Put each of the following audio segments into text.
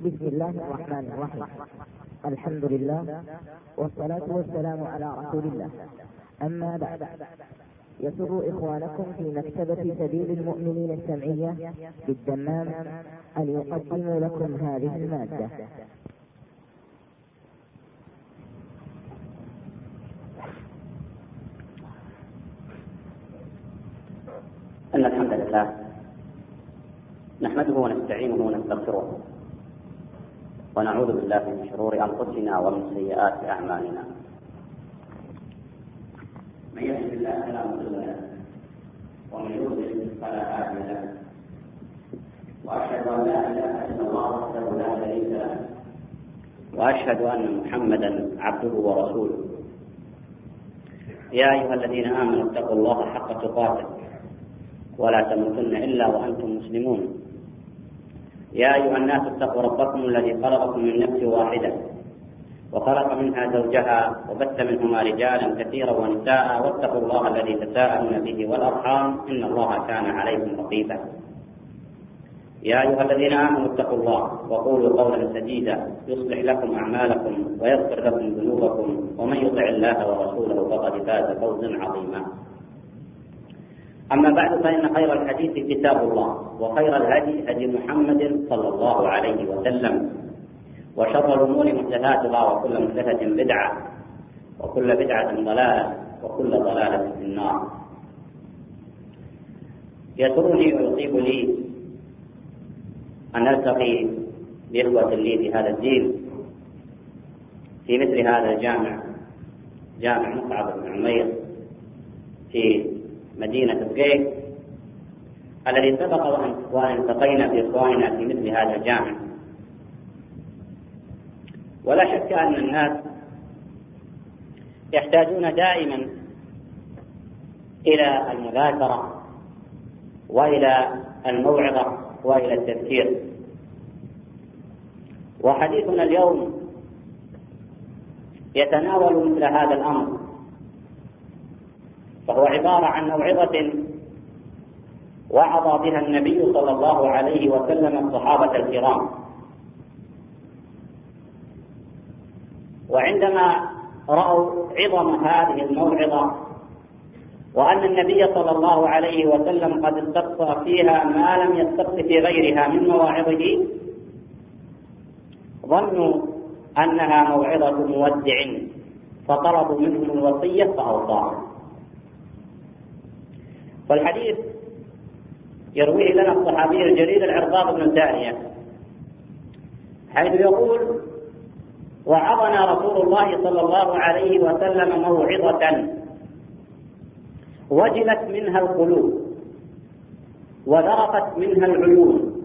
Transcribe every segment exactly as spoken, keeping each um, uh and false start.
بسم الله الرحمن الرحيم. الحمد لله والصلاة والسلام على رسول الله. أما بعد، يسر إخوانكم في مكتبة سبيل المؤمنين السمعية بالدمام أن يقدموا لكم هذه المادة. إن الحمد لله نحمده ونستعينه ونستغفره ونعوذ بالله من شرور أنفسنا ومن سيئات أعمالنا. من يهد الله فلا مضل له ومن يضلل فلا هادي له، وأشهد أن لا إله إلا الله وحده لا شريك له، وأشهد أن محمدا عبده ورسوله. يا أيها الذين آمنوا اتقوا الله حق تقاته ولا تموتن إلا وأنتم مسلمون. يا أيها الناس اتقوا ربكم الذي خلقكم من نفس واحدة وخلق منها زوجها وبث منهما رجالا كثيرا ونساء، واتقوا الله الذي تساءلون به والأرحام إن الله كان عليكم رقيبا. يا أيها الذين آمنوا اتقوا الله وقولوا قولا سديدا يصلح لكم أعمالكم ويغفر لكم ذنوبكم، ومن يطع الله ورسوله فقد فاز فوزا عظيما. أما بعد، فإن خير الحديث كتاب الله، وخير الهدي هدي محمد صلى الله عليه وسلم، وشر الأمور محدثاتها، وكل محدثة بدعة، وكل بدعة ضلالة، وكل ضلالة في النار. يسرني ويطيب لي أن ألتقي بإخوة لي في هذا الدين في مثل هذا الجامع، جامع مصعب بن عمير في مدينة بقيك، الذي سبق وأن التقينا بإخواننا في مثل هذا الجامع. ولا شك أن الناس يحتاجون دائما إلى المذاكرة وإلى الموعظة وإلى التذكير. وحديثنا اليوم يتناول مثل هذا الأمر، فهو عبارة عن موعظة وعظ بها النبي صلى الله عليه وسلم الصحابة الكرام. وعندما رأوا عظم هذه الموعظة وأن النبي صلى الله عليه وسلم قد استقصى فيها ما لم يستقص في غيرها من مواعظه، ظنوا أنها موعظة مودع، فطلبوا منهم الوصية فأوصاهم. فالحديث يرويه لنا الصحابي الجليل العرباض بن سارية، حيث يقول: وعظنا رسول الله صلى الله عليه وسلم موعظة وجلت منها القلوب وذرفت منها العيون،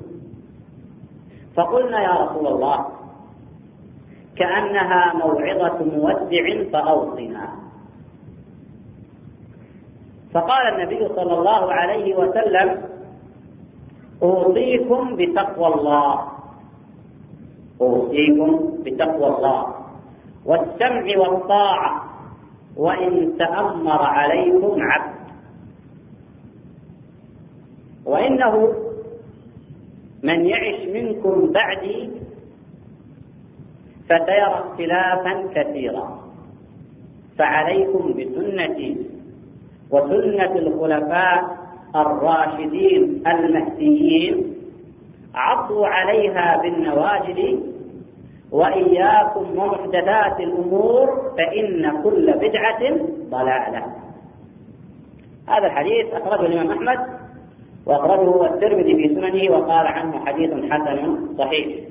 فقلنا يا رسول الله كأنها موعظة مودع فأوصنا. فقال النبي صلى الله عليه وسلم: أوصيكم بتقوى الله، أوصيكم بتقوى الله والسمع والطاعة وإن تأمر عليكم عبد، وإنه من يعش منكم بعدي فسيرى اختلافا كثيرا، فعليكم بسنتي وسنة الخلفاء الراشدين المهديين، عضوا عليها بالنواجذ، وإياكم ومحدثات الأمور فإن كل بدعة ضلالة. هذا الحديث أخرجه الإمام أحمد وأخرجه الترمذي في سننه، وقال عنه حديث حسن صحيح.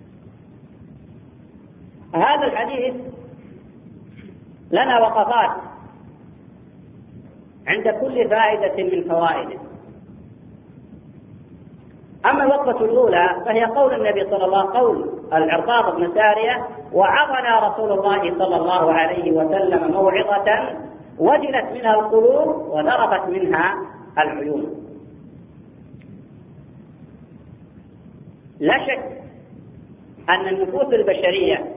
هذا الحديث لنا وقفات عند كل فائدة من فوائده. أما الوقفة الأولى فهي قول النبي صلى الله عليه وسلم، قول العرباض بن سارية: وعظنا رسول الله صلى الله عليه وسلم موعظة وجلت منها القلوب وذرفت منها العيون. لا شك أن النفوس البشرية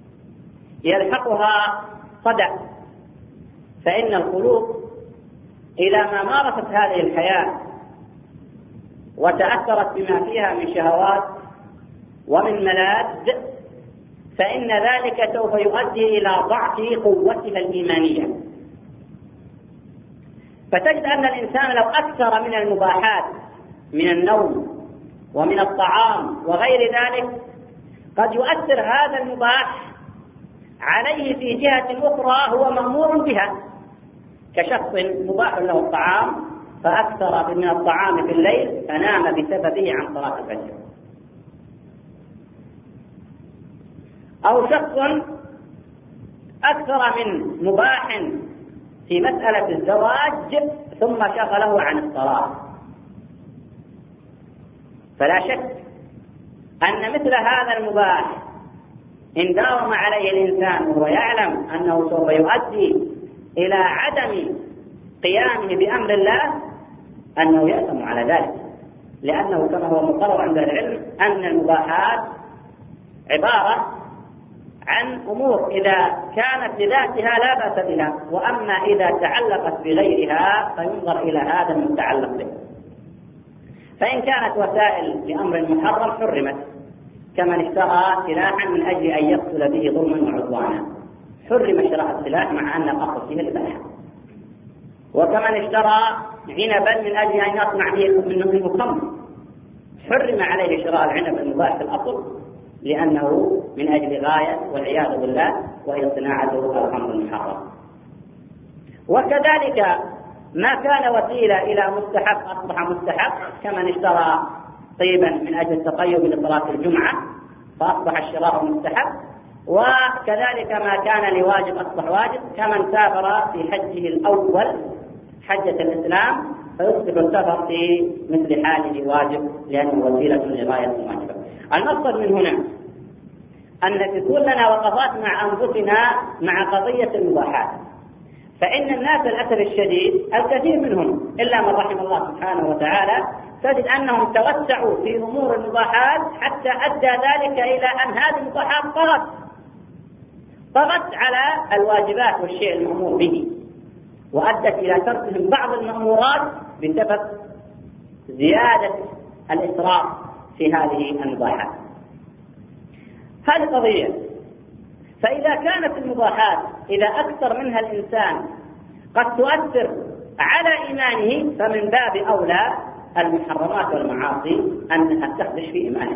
يلحقها صدأ، فإن القلوب إذا ما مارست هذه الحياة وتأثرت بما فيها من شهوات ومن ملاذ، فإن ذلك سوف يؤدي إلى ضعف قوتها الإيمانية. فتجد أن الإنسان لو أكثر من المباحات من النوم ومن الطعام وغير ذلك قد يؤثر هذا المباح عليه في جهة أخرى هو مأمور بها، كشخص مباح له الطعام فأكثر من الطعام في الليل فنام بسببه عن صلاة الفجر، أو شخص أكثر من مباح في مسألة الزواج ثم شغله عن الصلاة. فلا شك أن مثل هذا المباح إن داوم عليه الإنسان وهو يعلم أنه سوف يؤدي إلى عدم قيامه بأمر الله أنه يأثم على ذلك، لأنه كما هو مقرر عند العلم أن المباحات عبارة عن أمور إذا كانت بذاتها لا بأس بها، وأما إذا تعلقت بغيرها فينظر إلى هذا المتعلق به. فإن كانت وسائل لأمر محرم حرمت، كمن اشترى سلاحا من أجل أن يقتل به ظلما وعدوانا حرم شراء السلاح مع أن الأصل فيه الإباحة، وكمن اشترى عنبا من أجل أن يصنع به منه خمر حرم عليه شراء العنب المباح في الأصل لأنه من أجل غاية والعياذ بالله وهي صناعة الخمر المحرم. وكذلك ما كان وسيلة إلى مستحب أصبح مستحب، كمن اشترى طيبا من أجل التطيب لصلاة الجمعة فأصبح الشراء مستحب، وكذلك ما كان لواجب أصبح واجب، كمن سافر في حجه الأول حجة الإسلام فيصبح السفر في مثل حاله واجب لأنه وسيلة لغاية واجبة. المقصد من هنا أن تكون لنا وقفات مع أنفسنا مع قضية المباحات، فإن الناس للأسف الشديد الكثير منهم إلا من رحم الله سبحانه وتعالى تجد أنهم توسعوا في أمور المباحات حتى أدى ذلك إلى أن هذه المباحات طغت طغت على الواجبات والشيء المأمور به، وأدت إلى تركهم بعض المأمورات بسبب زيادة الإسراف في هذه المباحات. هذه قضية. فإذا كانت المباحات إذا أكثر منها الإنسان قد تؤثر على إيمانه فمن باب أولى المحرمات والمعاصي أنها تخدش في إيمانه،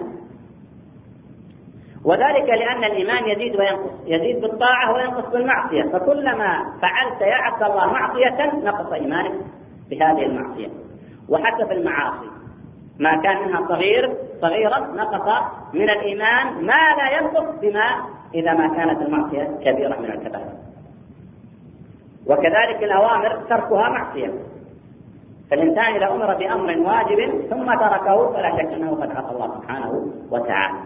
وذلك لأن الإيمان يزيد وينقص، يزيد بالطاعة وينقص بالمعصية، فكلما فعلت يا عبد الله معصية نقص إيمانك بهذه المعصية. وحتى في المعاصي ما كان منها صغير صغيرا نقص من الإيمان ما لا ينقص بما إذا ما كانت المعصية كبيرة من الكبائر. وكذلك الأوامر تركها معصية، فالإنسان إذا أمر بأمر واجب ثم تركه فلا شك أنه قد عصى الله سبحانه وتعالى.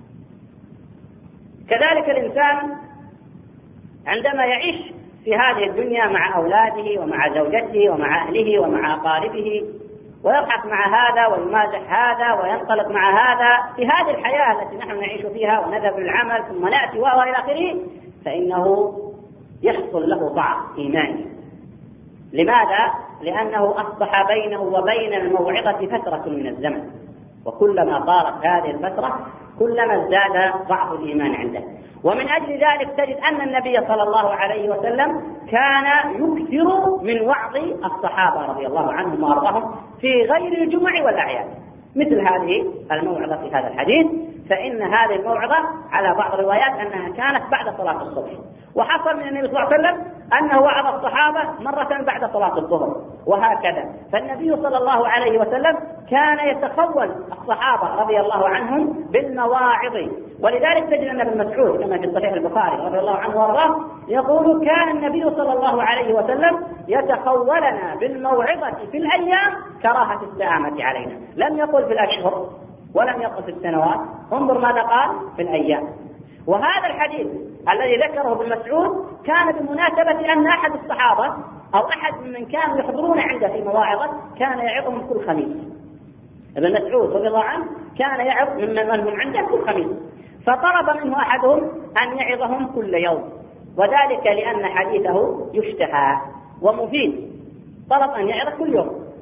كذلك الإنسان عندما يعيش في هذه الدنيا مع أولاده ومع زوجته ومع أهله ومع أقاربه ويضحك مع هذا ويمازح هذا وينطلق مع هذا في هذه الحياة التي نحن نعيش فيها ونذهب للعمل ثم نأتي وهو إلى آخره، فإنه يحصل له ضعف إيماني. لماذا؟ لأنه أصبح بينه وبين الموعظة فترة من الزمن، وكلما طالت هذه الفترة كلما ازداد ضعف الإيمان عنده. ومن أجل ذلك تجد أن النبي صلى الله عليه وسلم كان يكثر من وعظ الصحابة رضي الله عنهم وأرضاهم في غير الجمع والأعياد، مثل هذه الموعظة في هذا الحديث. فإن هذه الموعظة على بعض الروايات أنها كانت بعد صلاة الصبح، وحصل من النبي صلى الله عليه وسلم أنه وعظ الصحابة مرة بعد صلاة الظهر وهكذا. فالنبي صلى الله عليه وسلم كان يتخول الصحابة رضي الله عنهم بالمواعظ. ولذلك تجد أن ابن مسعود كما في صحيح البخاري رضي الله عنه وارضاه يقول كان النبي صلى الله عليه وسلم يتخولنا بالموعظة في الأيام كراهة السآمة علينا، لم يقل في الأشهر ولم يقل في السنوات، انظر ماذا قال في الأيام. وهذا الحديث الذي ذكره ابن مسعود كان بمناسبة أن أحد الصحابة أو أحد من كانوا يحضرون عنده في مواعظة كان يعظهم كل خميس. ابن مسعود رضي الله عنه كان يعظ ممن هم عنده كل خميس، فطلب منه أحدهم أن يعظهم كل يوم، وذلك لأن حديثه يشتهى ومفيد، طلب أن يعظ كل يوم.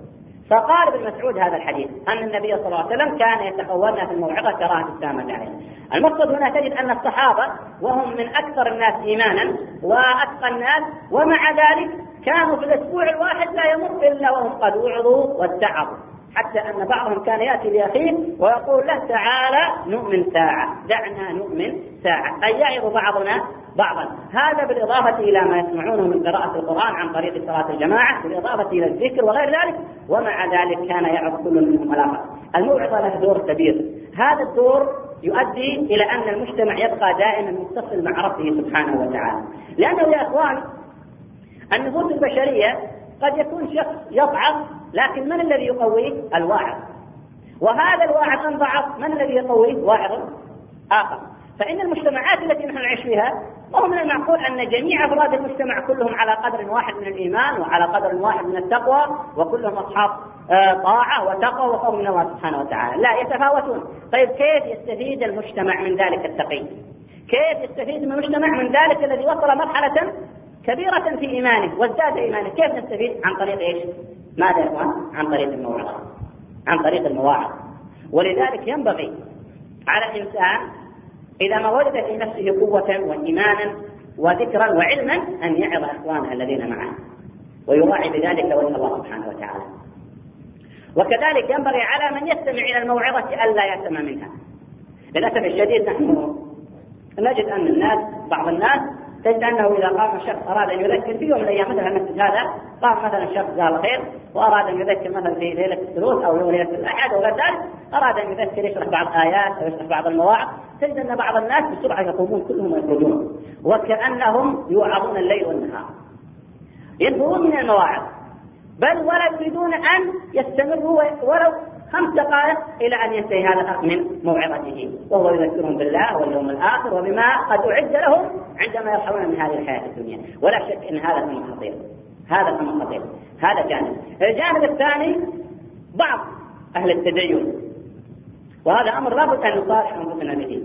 فقال ابن مسعود هذا الحديث أن النبي صلى الله عليه وسلم كان يتقولنا في الموعظة كراهة التامة عليه. المقصد هنا تجد أن الصحابة وهم من أكثر الناس إيمانا وأتقى الناس، ومع ذلك كانوا في الأسبوع الواحد لا يمر إلا وهم قد وعظوا واتعظوا، حتى أن بعضهم كان يأتي لأخيه ويقول له تعالى نؤمن ساعة، دعنا نؤمن ساعة، أي يعظ بعضنا بعضا. هذا بالإضافة إلى ما يسمعونه من قراءة القرآن عن طريق صلاة الجماعة، بالإضافة إلى الذكر وغير ذلك، ومع ذلك كان يعظ كل منهم الآخر. الموعظة له دور كبير، هذا الدور يؤدي إلى أن المجتمع يبقى دائما متصل مع ربه سبحانه وتعالى. لأنه يا إخوان النفوس البشرية قد يكون شخص يضعف، لكن من الذي يقويه؟ الواعظ. وهذا الواعظ إن ضعف من الذي يقويه؟ واعظ آخر. فإن المجتمعات التي نحن نعيش فيها وهو من المعقول أن جميع أفراد المجتمع كلهم على قدر واحد من الإيمان وعلى قدر واحد من التقوى، وكلهم أصحاب طاعة وتقوى وخوف من الله سبحانه وتعالى، لا يتفاوتون. طيب كيف يستفيد المجتمع من ذلك التقي؟ كيف يستفيد من المجتمع من ذلك الذي وصل مرحلة كبيرة في إيمانه وازداد إيمانه؟ كيف نستفيد؟ عن طريق إيش؟ ماذا يا إخوان؟ عن طريق الموعظة، عن طريق المواعظ. ولذلك ينبغي على الإنسان إذا ما وجد في نفسه قوة وإيمانا وذكرا وعلما أن يعظ إخوانه الذين معه ويراعي بذلك وجه الله سبحانه وتعالى. وكذلك ينبغي على من يستمع إلى الموعظة ألا يأثم منها. للأسف الشديد نحن نجد أن الناس بعض الناس تجد أنه إذا قام شخص أراد أن يذكر في يوم من الأيام مثلا المسجد هذا، قام مثلا شخص قال خير وأراد أن يذكر مثلا في ليلة الثلوث أو ليلة الأحد أو غير ذلك، أراد أن يذكر يشرح بعض آيات أو يشرح بعض المواعظ، تجد أن بعض الناس بسرعة يقومون كلهم ويخرجون وكأنهم يوعظون الليل والنهار، ينفرون من المواعظ، بل ولا يريدون أن يستمروا ولو خمس دقائق إلى أن ينتهي هذا الأخ من موعظته، وهو يذكرهم بالله واليوم الآخر وبما قد أعد لهم عندما يرحلون من هذه الحياة الدنيا. ولا شك أن هذا الأمر خطير، هذا الأمر خطير. هذا جانب. الجانب الثاني بعض أهل التدين، وهذا أمر لابد أن نصارح أنفسنا به،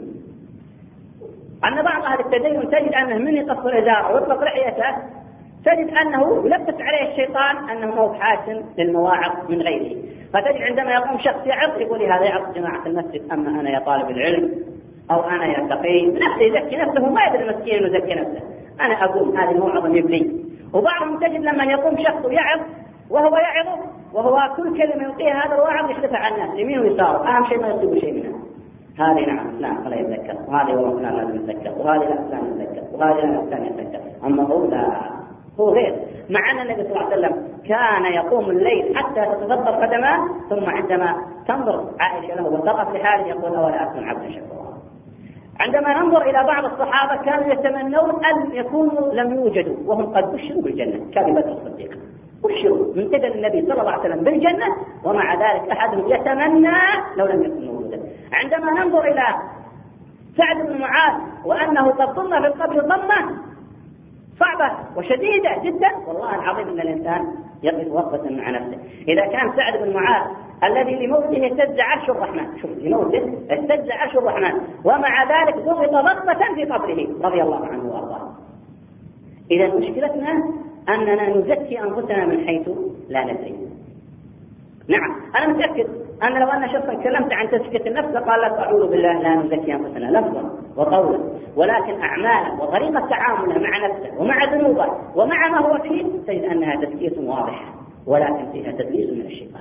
أن بعض أهل التدين تجد أنه من يقص الإزار ويطلق لحيته تجد أنه يلبس عليه الشيطان أنه مو حاسن للمواعظ من غيره. فتجد عندما يقوم شخص يعظ يقول هذا يعظ جماعة المسجد، أما أنا يا طالب العلم أو أنا يا تقي، نفسه يزكي نفسه، ما يدري المسكين إنه يزكي نفسه، أنا أقوم هذه الموعظة يبلي. وبعضهم تجد لما يقوم شخص يعظ وهو يعظ وهو كل كلمة يلقيها هذا الواعظ يحدثها على الناس يمين ويسار، أهم شيء ما يصيب شيء منها. هذه نعم فلان فلا يتذكر، وهذه والله فلان لازم يتذكر، وهذه لا فلان يتذكر، وهذه لا فلان يتذكر، أما هو لا، هو غير. مع أن النبي صلى الله عليه وسلم كان يقوم الليل حتى تتفطر قدماه، ثم عندما تنظر عائشة له وترأت لحاله يقول أولا أكون عبدا شكورا. عندما ننظر إلى بعض الصحابة كانوا يتمنون أن يكونوا لم يوجدوا وهم قد بشروا بالجنة، كأبي بكر الصديق بشروا من قبل النبي صلى الله عليه وسلم بالجنة، ومع ذلك أحدهم يتمنى لو لم يكن موجودا. عندما ننظر إلى سعد بن معاذ وأنه قد ضم في القبر ضمة صعبة وشديدة جدا، والله العظيم أن الإنسان يقف وقفة مع نفسه. إذا كان سعد بن معاذ الذي لموته اهتز عرش الرحمن، شوف لموته اهتز عرش الرحمن، ومع ذلك ضغط ضغطة في قبره رضي الله عنه وأرضاه. إذا مشكلتنا أننا نزكي أنفسنا من حيث لا ندري. نعم أنا متأكد أن لو أن شخصا كلمت عن تزكية النفس قال لك أعوذ بالله لا نزكي أنفسنا لفظا وقولا، ولكن أعماله وطريقة تعامله مع نفسه ومع ذنوبه ومع ما هو فيه تجد أنها تزكية واضحة، ولكن فيها تدليس من الشيطان.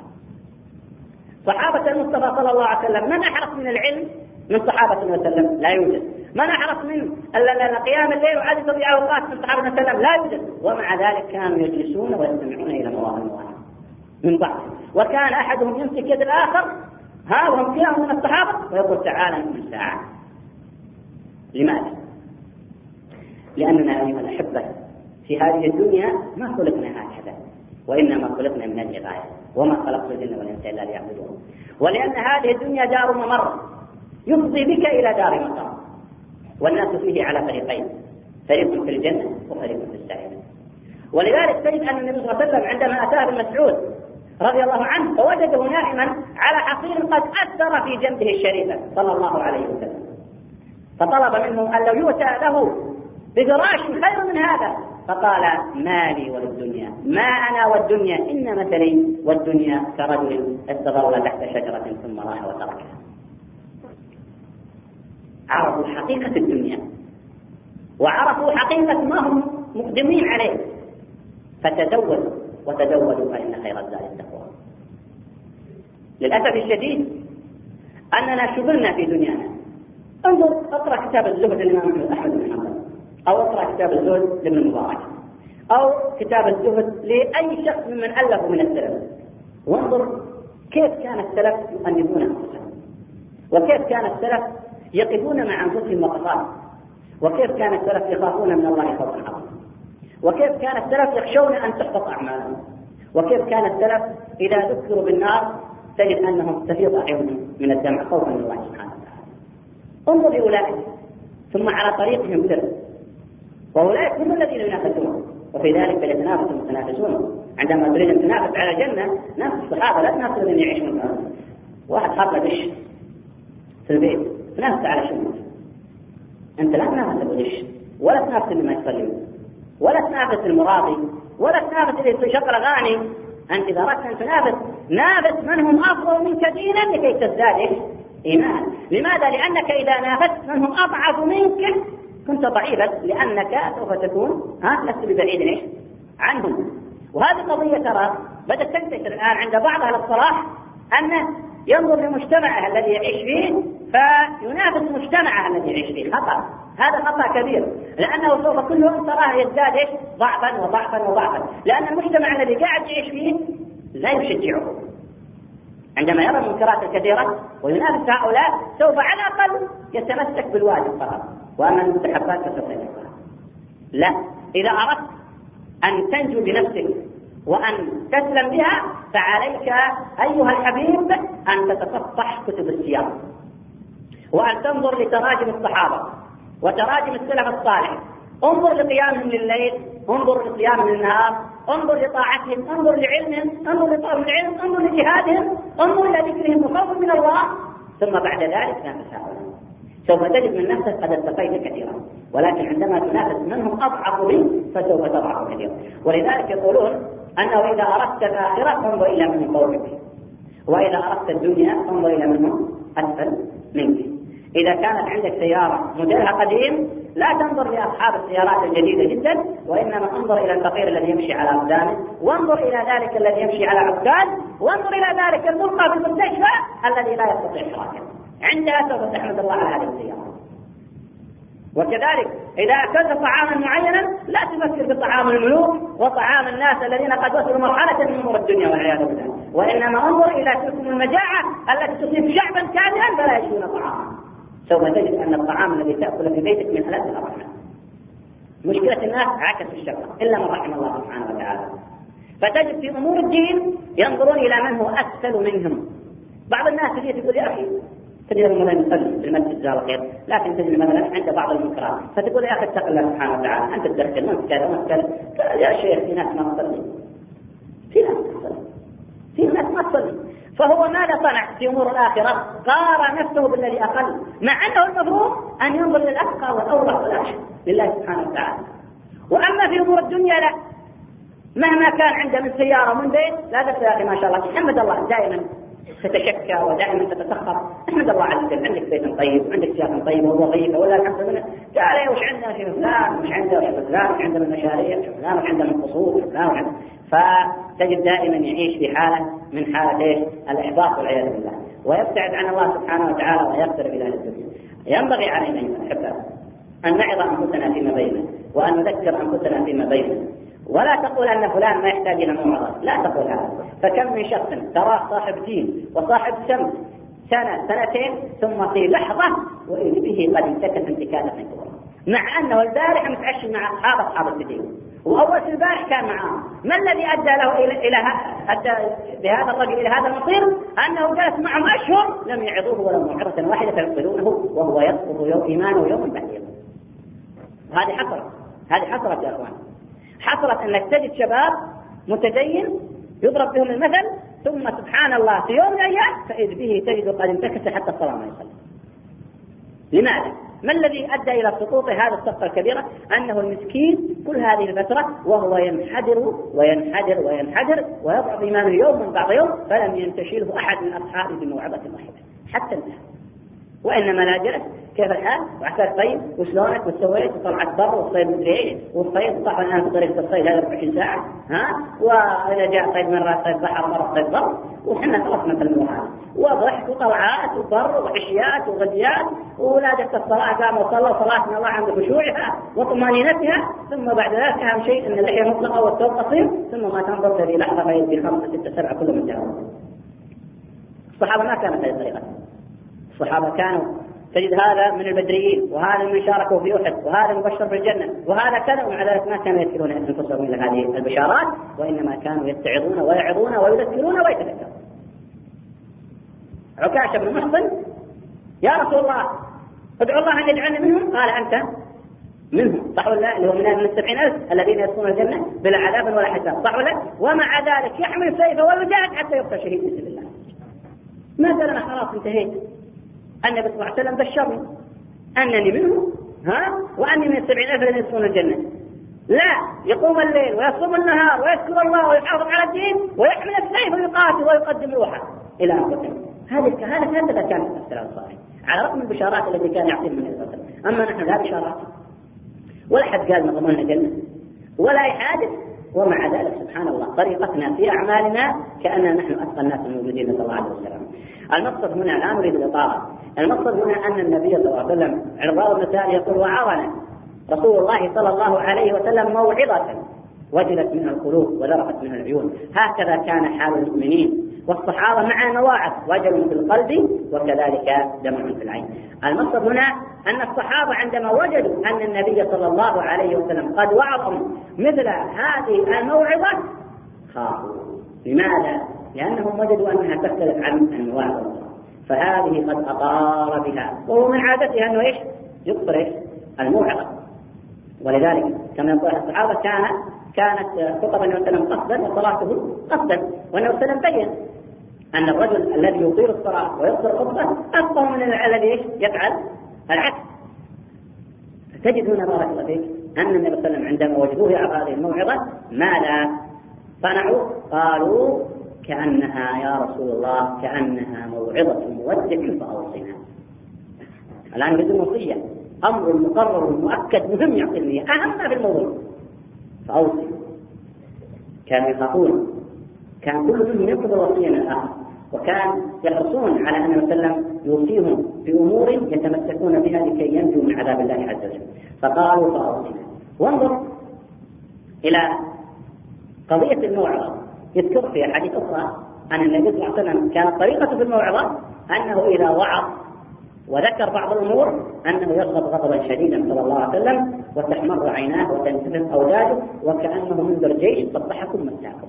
صحابة المصطفى صلى الله عليه وسلم من أحرص من العلم من صحابة النبي صلى الله عليه وسلم؟ لا يوجد. من أحرص من قيام الليل وعدد تضيع أوقات من صحابة النبي صلى الله عليه وسلم؟ لا يوجد. ومع ذلك كانوا يجلسون ويستمعون إلى مواعظ المواعظ من بعض، وكان أحدهم يمسك يد الآخر ها وهم قيام من الصحابة ويقول تعالى من ساعة. لماذا؟ لأننا أيها الأحبة في هذه الدنيا ما خلقنا هكذا، وإنما خلقنا من أجل غاية، وما خلقت الجن والإنس إلا ليعبدون. ولأن هذه الدنيا دار ممر يفضي بك إلى دار مقام، والناس فيه على فريقين، فريق في الجنة وفريق في السعير. ولذلك تجد أن النبي صلى الله عليه وسلم عندما أتاه ابن مسعود رضي الله عنه فوجده نائما على حصير قد أثر في جنبه الشريفة صلى الله عليه وسلم، فطلب منه أن لو يؤتى له بفراش خير من هذا فقال ما لي وللدنيا، ما أنا والدنيا إن مثلي والدنيا كرجل استظل تحت شجرة ثم راح وتركها. عرفوا حقيقة الدنيا وعرفوا حقيقة ما هم مقدمين عليه، فتزودوا وتزودوا فإن خير الزاد التقوى. للأسف الشديد أننا شغلنا في دنيانا. انظر اقرأ كتاب الزهد للإمام أحمد بن حنبل، أو اقرأ كتاب الزهد لابن المبارك، أو كتاب الزهد لأي شخص ممن ألفوا من السلف، وانظر كيف كان السلف يؤنبون أنفسهم، وكيف كان السلف يقفون مع أنفسهم وقفات، وكيف كان السلف يخافون من الله خوفا عظيما، وكيف كان السلف يخشون أن تحبط أعمالهم، وكيف كان السلف إذا ذكروا بالنار تجد أنهم تفيض أعينهم من الدمع خوفا من الله سبحانه وتعالى. انظر لأولئك ثم على طريقهم سر، وأولئك هم الذين ينافسون، وفي ذلك فليتنافس المتنافسون. عندما تريد أن تنافس على الجنة نافس الصحابة، لا تنافس الذين يعيشون في الأرض. واحد حاط دش في البيت تنافس على شنو؟ أنت لا تنافس بالدش، ولا تنافس اللي ما يصلي، ولا تنافس المراضي، ولا تنافس اللي يشغل أغاني. أنت إذا أردت أن تنافس نافس من هم أفضل منك دينا لكي تزداد إيمان. لماذا؟ لأنك إذا نافست من هم أضعف منك كنت ضعيفا، لأنك سوف تكون ها لست ببعيد عنهم. وهذه القضية ترى بدأت تنتشر الآن عند بعض أهل الصلاح، أنه ينظر لمجتمعه الذي يعيش فيه فينافس مجتمعه الذي يعيش فيه. خطأ، هذا خطأ كبير، لأنه سوف كل يوم تراه يزداد ضعفا وضعفا وضعفا، لأن المجتمع الذي قاعد يعيش فيه لا يشجعه. عندما يرى المنكرات الكثيرة وينافس هؤلاء سوف على الأقل يتمسك بالواجب فقط، وأما المستحبات فسوف يتركها. لا، إذا أردت أن تنجو بنفسك وأن تسلم بها فعليك أيها الحبيب أن تتصفح كتب السيرة، وأن تنظر لتراجم الصحابة وتراجم السلف الصالح. انظر لقيامهم لليل، انظر لقيامهم للنهار، انظر لطاعتهم، انظر لعلمهم، انظر لطلب العلم، انظر لجهادهم، انظر إلى ذكرهم وخوف من الله، ثم بعد ذلك تنافس هؤلاء. سوف تجد من نفسك قد اتقيت كثيرا، ولكن عندما تنافس منهم أضعف منك فسوف تضعف كثيرا. ولذلك يقولون أنه إذا أردت الآخرة انظر إلى من فوقك، وإذا أردت الدنيا انظر إلى من أسفل منك. إذا كانت عندك سيارة موديلها قديم لا تنظر لأصحاب السيارات الجديدة جدا، وإنما انظر إلى الفقير الذي يمشي على أقدامه، وانظر إلى ذلك الذي يمشي على عكاز، وانظر إلى ذلك الملقى في المستشفى الذي لا يستطيع حركة. عندها سوف تحمد الله على هذه السيارة. وكذلك إذا أكلت طعاما معينا لا تفكر بطعام الملوك وطعام الناس الذين قد وصلوا مرحلة من أمور الدنيا والعياذ بالله، وإنما انظر إلى تلكم المجاعة التي تصيب شعبا كاملا فلا يجدون طعاما. سوف تجد أن الطعام الذي تأكل في بيتك من ألذ الأطعمة. مشكلة الناس عكس الشر إلا من رحم الله سبحانه وتعالى. فتجد في أمور الدين ينظرون إلى من هو أسفل منهم. بعض الناس يجي يقول يا أخي تجد مثلا يصلي في المسجد جزاه الله خير، لكن تجد مثلا عند بعض المنكرات فتقول يا أخي اتق الله سبحانه وتعالى، أنت تدخل وأنت كذا وأنت كذا. يا شيخ في ناس ما تصلي، في ناس ما تصلي، في ناس ما تصلي. فهو ماذا صنع في أمور الآخرة؟ قارن نفسه بالذي أقل، مع أنه المفروض أن ينظر للأتقى والأورع والأخشى لله سبحانه وتعالى. وأما في أمور الدنيا لا، مهما كان عنده من سيارة ومن بيت لا بس يا أخي ما شاء الله تحمد الله، دائما تتشكى ودائما تتسخر. احمد الله عز وجل، عندك بيت طيب وعندك سيارة طيبة ووظيفة ولا الحمد لله. تعال وش عندنا في فلان، وش عنده في فلان، وش عنده من مشاريع فلان، وش عنده من قصور فلان، وش عنده. فتجد دائما يعيش في حالة من حالة إيش؟ الإحباط والعياذ بالله، ويبتعد عن الله سبحانه وتعالى ويقترب إلى الدنيا. ينبغي علينا أيها الأحبة أن نعظ أنفسنا فيما بيننا، وأن نذكر أنفسنا فيما بيننا، ولا تقول أن فلان ما يحتاج إلى موعظة، لا تقول هذا. فكم من شخص تراه صاحب دين وصاحب سمت سنة سنتين ثم في لحظة وإذ به قد انتكس انتكاسة كبرى، مع أنه البارح متعشى مع أصحاب أصحاب الدين، وأول في البارح كان معهم. ما الذي أدى له إلى إلى أدى بهذا الرجل إلى هذا المصير؟ أنه جلس معهم أشهر لم يعظوه ولا موعظة واحدة فيقبلونه وهو يسقط يوم إيمانه يوم بعد يوم. هذه حصلت، هذه حصلت يا أخوان، حصلت أنك تجد شباب متدين يضرب بهم المثل، ثم سبحان الله في يوم من الأيام فإذ به تجد قد انتكس حتى الصلاة ما يصلي. لماذا؟ ما الذي أدى إلى سقوط هذا السقطة الكبيرة؟ أنه المسكين كل هذه الفترة وهو ينحدر وينحدر وينحدر ويضعف إيمانه يوما بعد يوم، فلم ينتشله أحد من أصحابه بموعظة واحدة حتى الآن. وإنما لا جلس كيف الحال وعساك طيب وشلونك وسويت وطلعت بر والصيد مدري ايش والصيد طبعا الان بطريقه الصيد هذا أربعة وعشرين ساعه ها، واذا جاء صيد مره صيد بحر مره صيد بر، وحنا خلصنا في الموضوع وضحك وطلعات وبر وعشيات وغديات وولادة الصلاة قاموا وصلوا صلاة من الله عند خشوعها وطمانينتها، ثم بعد ذلك أهم شيء أن اللحية مطلقة والثوب قصير، ثم ما تنظر في لحظة فيدي خمسة ستة سبعة كلهم انتهوا. الصحابة ما كانت هذه الطريقة. الصحابة كانوا تجد هذا من البدريين وهذا من شاركوا في أحد وهذا مبشر بالجنة وهذا كذا، ومع ذلك ما كانوا يذكرون أنفسهم إلى هذه البشارات، وإنما كانوا يتعظون ويعظون ويذكرون ويتذكرون. عكاشة بن محصن يا رسول الله ادعو الله أن يجعلني منهم، قال أنت منهم، صح ولا؟ اللي هو من السبعين ألف الذين يدخلون الجنة بلا عذاب ولا حساب، صح ولا؟ ومع ذلك يحمل سيفه ويجاهد حتى يقتل شهيد في سبيل الله. ما قال أنا خلاص انتهيت، النبي صلى الله عليه وسلم بشرني أنني منهم ها وأني من السبعين ألف الذين يدخلون الجنة. لا، يقوم الليل ويصوم النهار ويذكر الله ويحافظ على الدين ويحمل السيف ويقاتل ويقدم روحه إلى أن قتل. هذه هذا هذا كانت السلام الصالح على رغم البشارات التي كان يعطيها النبي صلى الله عليه وسلم. أما نحن لا بشارات ولا حد قال نضمن الجنة ولا أي حادث، ومع ذلك سبحان الله طريقتنا في أعمالنا كأننا نحن أتقى الناس الموجودين صلى الله عليه وسلم. المقصد هنا لا نريد الإطالة، المقصد هنا أن النبي صلى الله عليه وسلم عرضاء المثال يقول وعظنا رسول الله صلى الله عليه وسلم موعظة وجلت منها القلوب وذرفت منها العيون. هكذا كان حال المؤمنين والصحابة مع المواعظ، وجل في القلب وكذلك دمع في العين. المقصد هنا أن الصحابة عندما وجدوا أن النبي صلى الله عليه وسلم قد وعظهم مثل هذه الموعظة خافوا. لماذا؟ لأنهم وجدوا أنها تختلف عن المواعظ، فهذه قد أطار بها، وهو من عادتها أنه إيش؟ يكثر إيش؟ الموعظة. ولذلك كما يقول الصحابة كان كانت خطب النبي صلى الله عليه وسلم قصدا وصلاته قصدا، والنبي صلى الله عليه وسلم بين أن الرجل الذي يطيل الصلاة ويقصر الخطبة أفضل من الذي يفعل العكس. فتجد هنا بارك الله فيك أن النبي صلى الله عليه وسلم عندما وجدوه يعرض هذه الموعظة ماذا صنعوا؟ قالوا كأنها يا رسول الله كأنها موعظة مودع فأوصنا. الآن نريد الوصية، أمر مقرر مؤكد مهم يعطي المية أهم ما في الموضوع، فأوصي. كانوا يخافون، كان كل منهم يطلب الوصية من الآخر، وكان يحرصون على أن النبي صلى الله عليه وسلم يوصيهم بأمور يتمسكون بها لكي ينجوا من عذاب الله عز وجل. فقالوا فأوصنا. وانظر إلى قضية الموعظة، يذكر في حديث أخرى أن النبي صلى الله عليه وسلم كانت طريقته في الموعظة أنه إذا وعظ وذكر بعض الأمور أنه يغضب غضبا شديدا صلى الله عليه وسلم وتحمر عيناه وتنتفخ أوداجه وكأنه منذر جيش صبحكم مساكم.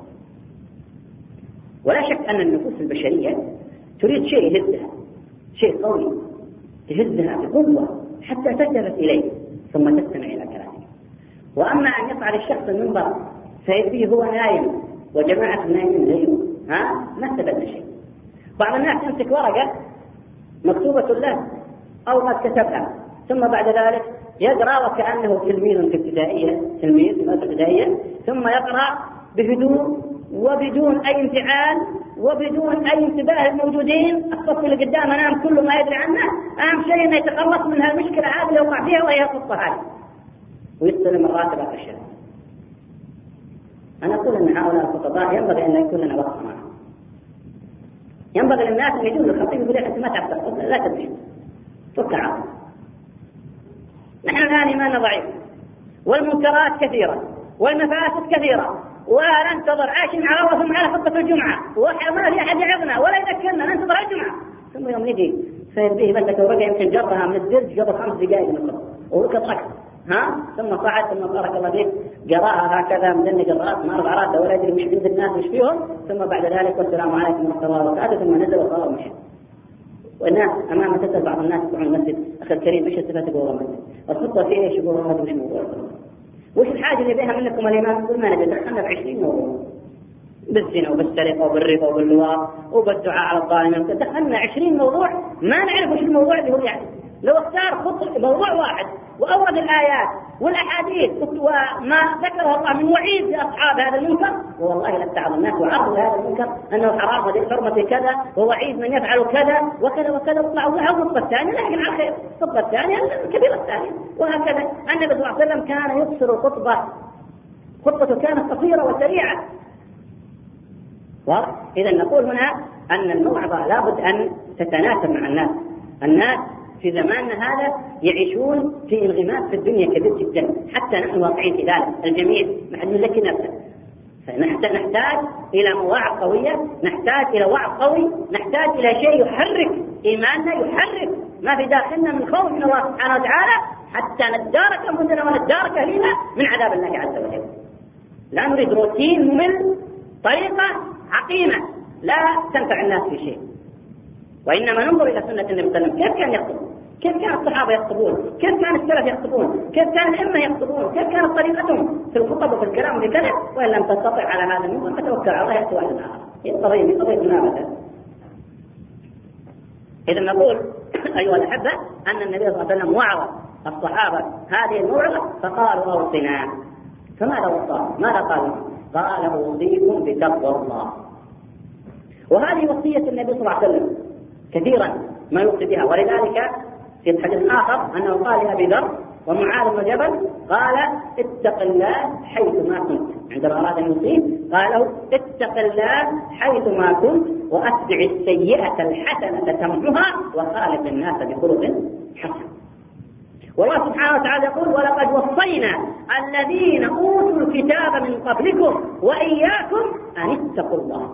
ولا شك أن النفوس البشرية تريد شيء يهزها، شيء قوي تهزها بقوة حتى تلتفت إليه ثم تستمع إلى كلامه. وأما أن يصعد الشخص المنبر فيه هو نايم وجماعة النايمين زيه ها ما استفدنا شيء. بعض الناس يمسك ورقة مكتوبة له أو ما كتبها ثم بعد ذلك يقرأ وكأنه تلميذ في ابتدائية، تلميذ في ابتدائية، ثم يقرأ بهدوء وبدون أي انفعال وبدون أي انتباه الموجودين. الصف اللي قدامه نام كله ما يدري عنه، أهم شيء أنه يتخلص من هالمشكلة هذه اللي وقع فيها وهي القصة هذه ويستلم الراتب في الشهر. أنا أقول أن هؤلاء الخطباء ينبغي أن يكون لنا وقت معهم. ينبغي للناس أن يجون للخطيب يقول لك أنت ما تعرف تخطب، لا تدري فك عقل. نحن الآن إيماننا ضعيف والمنكرات كثيرة والمفاسد كثيرة، ولا ننتظر عايشين على الله ثم على خطبة الجمعة وما في أحد يعظنا ولا يذكرنا، ننتظر الجمعة ثم يوم نجي فير به بلدك ورقة يمكن جرها من الدرج قبل خمس دقائق من الخطبة وركض أكثر ها ثم صعد ثم بارك الله فيك قراءها هكذا مدنج الرأس ما أربع راسه ولا يدري مش عند الناس مش فيهم، ثم بعد ذلك والسلام عليكم ورحمة الله وبركاته ثم نزل وصار ومشي. والناس أمام تسأل بعض الناس يطلعون المسجد أخي الكريم إيش استفدت جوا المسجد؟ الخطبة فيه إيش يقولون هذا مش موضوع. وش الحاجة اللي بيها منكم الإمام؟ يقول ما نجد دخلنا بعشرين موضوع بالزنا وبالسرقة وبالربا وباللواط وبالدعاء على الظالمين، دخلنا عشرين موضوع ما نعرف وش الموضوع اللي هو يعني لو اختار خط موضوع واحد وأورد الآيات والأحاديث وما ذكره الله من وعيد لأصحاب هذا المنكر، والله لاتعظ الناس وعرضوا هذا المنكر أنه حرام وذي حرمة كذا ووعيد من يفعل كذا وكذا وكذا، وطلعوا لها الخطبة الثانية لكن على خير، الخطبة الثانية الكبيرة الثانية، وهكذا. النبي صلى الله عليه وسلم كان يقصر الخطبة، خطبته كانت قصيرة وسريعة. إذا نقول هنا أن الموعظة لابد أن تتناسب مع الناس. الناس في زماننا هذا يعيشون في انغماس في الدنيا كبير جدا، حتى نحن واقعين في ذلك، الجميع نحن نزكي نفسه. فنحتاج إلى مواعظ قوية، نحتاج إلى وعظ قوي، نحتاج إلى شيء يحرك إيماننا، يحرك ما في داخلنا من خوف من الله سبحانه وتعالى، حتى نتدارك أنفسنا ونتدارك أهلنا من عذاب الله عز وجل. لا نريد روتين ممل، طريقة عقيمة لا تنفع الناس في شيء، وإنما ننظر إلى سنة النبي صلى الله عليه وسلم، كيف كان يخطب، كيف كان الصحابة يخطبون، كيف كان السلف يخطبون، كيف كان الأئمة يخطبون، كيف كانت طريقتهم في الخطب وفي الكلام وفي كذا. وإن لم تستطع على هذا المنبر فتوكل على الله يأتي واحد آخر. هي قضية قضية منابذة. إذا نقول أيها الأحبة أن النبي صلى الله عليه وسلم وعظ الصحابة هذه الموعظة فقالوا أوصنا. فماذا وصاهم؟ ماذا قالوا؟ قال أوصيكم بتقوى الله. وهذه وصية النبي صلى الله عليه وسلم كثيرا ما يوصي بها، ولذلك في الحديث آخر أنه قال لأبي ذر ومعاذ بن جبل قال اتق الله حيث ما كنت، عندما أراد أن يوصيه قال له اتق الله حيث ما كنت وأتبع السيئة الحسنة تمحها وخالق الناس بخلق حسن. والله سبحانه وتعالى يقول ولقد وصينا الذين أوتوا الكتاب من قبلكم وإياكم أن اتقوا الله.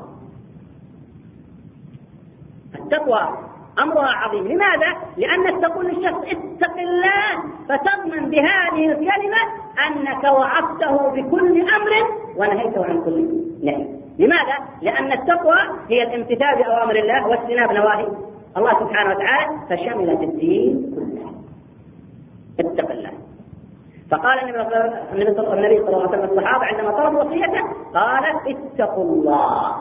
التقوى أمرها عظيم. لماذا؟ لأنك تقول للشخص اتق الله، فتضمن بهذه الكلمة أنك وعظته بكل أمر ونهيته عن كل نهي. لماذا؟ لأن التقوى هي الامتثال بأوامر الله واجتناب نواهي الله سبحانه وتعالى، فشملت الدين كله. اتق الله. فقال النبي صلى الله عليه وسلم الصحابة عندما طلبوا وصيته قال اتقوا الله.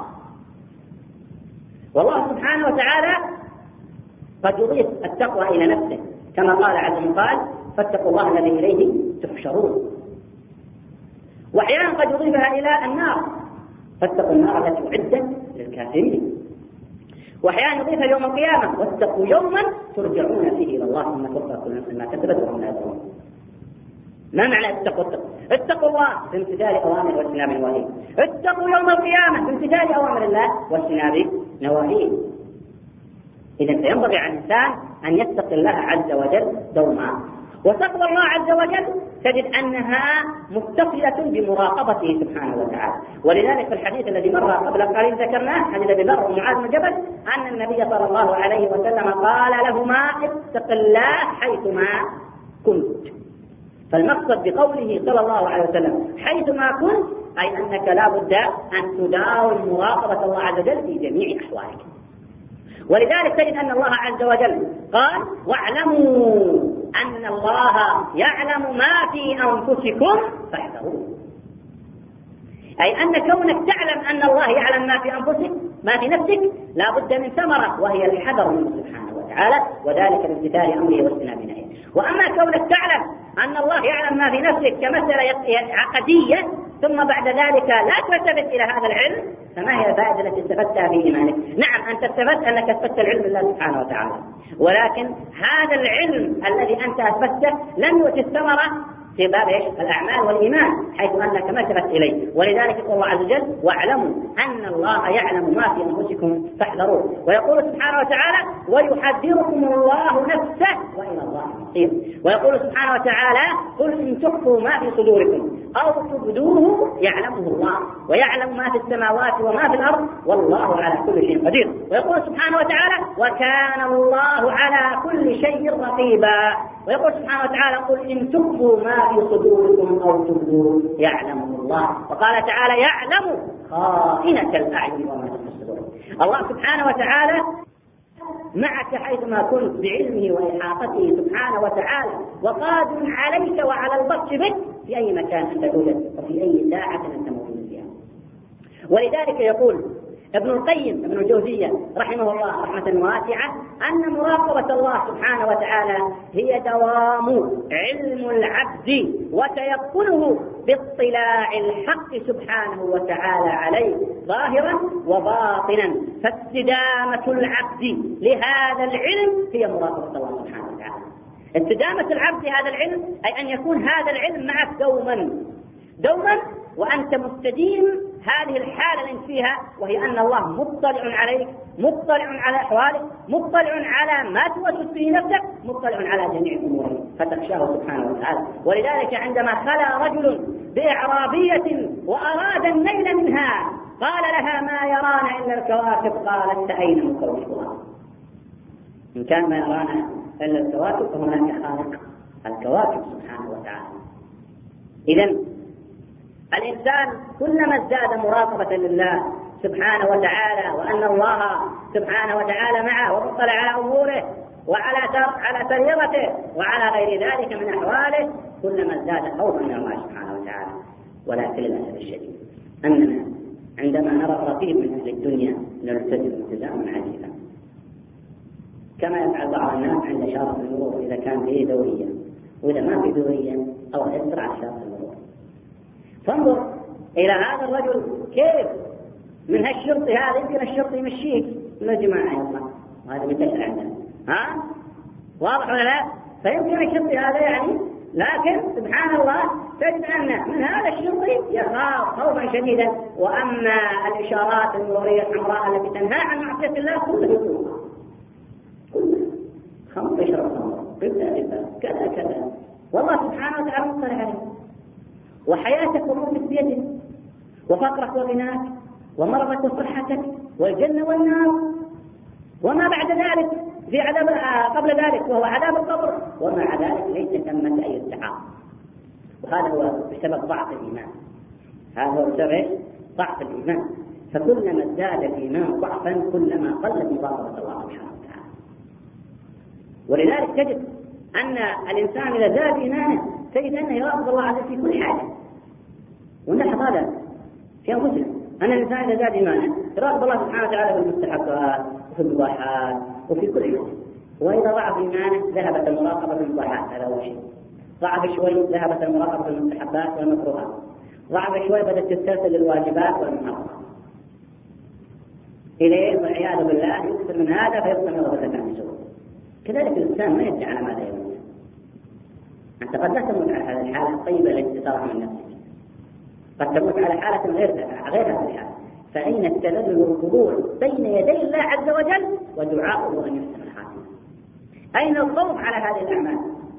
والله سبحانه وتعالى قد يضيف التقوى إلى نفسه كما قال عز وجل قال فاتقوا الله الذي إليه تحشرون. وأحيانا قد يضيفها إلى النار فاتقوا النار التي أعدت للكافرين. وأحيانا يضيفها يوم القيامة واتقوا يوما ترجعون فيه إلى الله ثم توفى كل نفس ما كسبت وهم لا يظلمون. ما معنى اتقوا اتقوا؟ اتقوا الله بامتثال أوامر واجتناب نواهيه. اتقوا يوم القيامة بامتثال أوامر الله واجتناب نواهيه. إذا فينبغي على الإنسان أن يتقي الله عز وجل دوما. وتقوى الله عز وجل تجد أنها متصلة بمراقبته سبحانه وتعالى. ولذلك في الحديث الذي مر قبل قليل ذكرناه حديث أبي ذر ومعاذ بن جبل أن النبي صلى الله عليه وسلم قال لهما اتق الله حيثما كنت. فالمقصد بقوله صلى الله عليه وسلم حيثما كنت أي أنك لا بد أن تداوم مراقبة الله عز وجل في جميع أحوالك. ولذلك تجد أن الله عز وجل قال واعلموا أن الله يعلم ما في أنفسكم فاحذروه. أي أن كونك تعلم أن الله يعلم ما في أنفسك ما في نفسك لا بد من ثمرة وهي الحذر منه سبحانه وتعالى، وذلك بامتثال أمره واجتناب نهيه. وأما كونك تعلم أن الله يعلم ما في نفسك كمسألة عقدية ثم بعد ذلك لا تلتفت إلى هذا العلم فما هي الفائدة التي استفدتها في إيمانك؟ نعم أنت استفدت أنك أثبتت العلم لله سبحانه وتعالى، ولكن هذا العلم الذي أنت أثبته لم يؤتي الثمرة في باب إيش؟ الأعمال والإيمان، حيث أنك ما التفت إليه. ولذلك يقول الله عز وجل واعلموا أن الله يعلم ما في أنفسكم فاحذروه. ويقول سبحانه وتعالى ويحذركم الله نفسه وإلى الله المصير. ويقول سبحانه وتعالى قل إن تخفوا ما في صدوركم أو تبدوه يعلمه الله ويعلم ما في السماوات وما في الأرض والله على كل شيء قدير. ويقول سبحانه وتعالى وكان الله على كل شيء رقيبا. ويقول سبحانه وتعالى قل إن تخفوا ما في صدوركم أو تبدوه يعلمه الله. وقال تعالى يعلم خائنة الأعين وما تخفي الصدور. الله سبحانه وتعالى معك حيثما كنت بعلمه وإحاطته سبحانه وتعالى، وقادر عليك وعلى البطش بك في أي مكان أنت توجد وفي أي ساعة أنت موجود فيها. ولذلك يقول ابن القيم ابن الجوزية رحمه الله رحمة واسعة أن مراقبة الله سبحانه وتعالى هي دوام علم العبد وتيقنه باطلاع الحق سبحانه وتعالى عليه ظاهرا وباطنا، فاستدامة العبد لهذا العلم هي مراقبة الله سبحانه وتعالى. استدامة العبد لهذا العلم أي أن يكون هذا العلم معك دوما دوما وأنت مستديم هذه الحالة اللي انت فيها، وهي أن الله مطلع عليك، مطلع على أحوالك، مطلع على ما توسوس به نفسك، مطلع على جميع أمورك، فتخشاه سبحانه وتعالى. ولذلك عندما خلا رجل بإعرابية وأراد النيل منها قال لها ما يرانا إلا الكواكب، قالت أين مكوكبها؟ إن كان ما يرانا إلا الكواكب فهناك خالق الكواكب سبحانه وتعالى. إذن الإنسان كلما ازداد مراقبة لله سبحانه وتعالى وأن الله سبحانه وتعالى معه ومطلع على أموره وعلى على سريرته وعلى غير ذلك من أحواله، كلما ازداد خوفا من الله سبحانه وتعالى. ولكن للأسف الشديد أننا عندما نرى الرقيب من أهل الدنيا نلتزم التزاما عجيبا، كما يفعل بعض الناس عند شارة المرور إذا كان فيه دورية، وإذا ما في دورية الله يسر على شارة المرور. فانظر إلى هذا الرجل كيف من هالشرطي هذا، يمكن الشرطي يمشيك يا جماعة يلا وهذا منتشر عندنا، ها واضح ولا لا؟ فيمكن الشرطي هذا يعني، لكن سبحان الله تجد أن من هذا الشرطي يخاف خوفا شديدا. وأما الإشارات المرورية الحمراء التي تنهى عن معصية الله كلها يطلقها، كلها خمر يشرب خمر قبل كذا كذا، والله سبحانه وتعالى مطلع عليه. وحياتك وموتك بيده، وفقرك وغناك، ومرضك وصحتك، والجنة والنار، وما بعد ذلك في عذاب قبل ذلك وهو عذاب القبر، ومع ذلك ليس ثمة أي استحقاق. وهذا هو بسبب ضعف الإيمان، هذا هو بسبب ضعف الإيمان. فكلما ازداد الإيمان ضعفا كلما قلت مراقبة الله سبحانه وتعالى. ولذلك تجد أن الإنسان إذا زاد إيمانه تجد أنه يراقب الله عز وجل في كل حاجة. ونلاحظ هذا في أنفسنا أن الإنسان إذا زاد إيمانه يراقب الله سبحانه وتعالى في المستحقات وفي المباحات وفي كل حاجة. وإذا ضعف إيمانه ذهبت المراقبة في المباحات، هذا هو شيء. ضعف شوي ذهبت المراقبة في المستحبات والمكروهات، ضعف شوي بدأت تسترسل للواجبات والمحرمات. إليه والعياذ بالله يكثر من هذا فيبطل غضبة عن السوء. كذلك الإنسان ما يدري على ماذا يموت. أنت قد لا تموت على هذه الحالة الطيبة التي تراها من نفسك، قد تموت على حالة غير غير هذه الحالة. فأين التذلل والخضوع بين يدي الله عز وجل ودعاؤه أن يحسن الخاتمة؟ أين الخوف على هذه الأعمال؟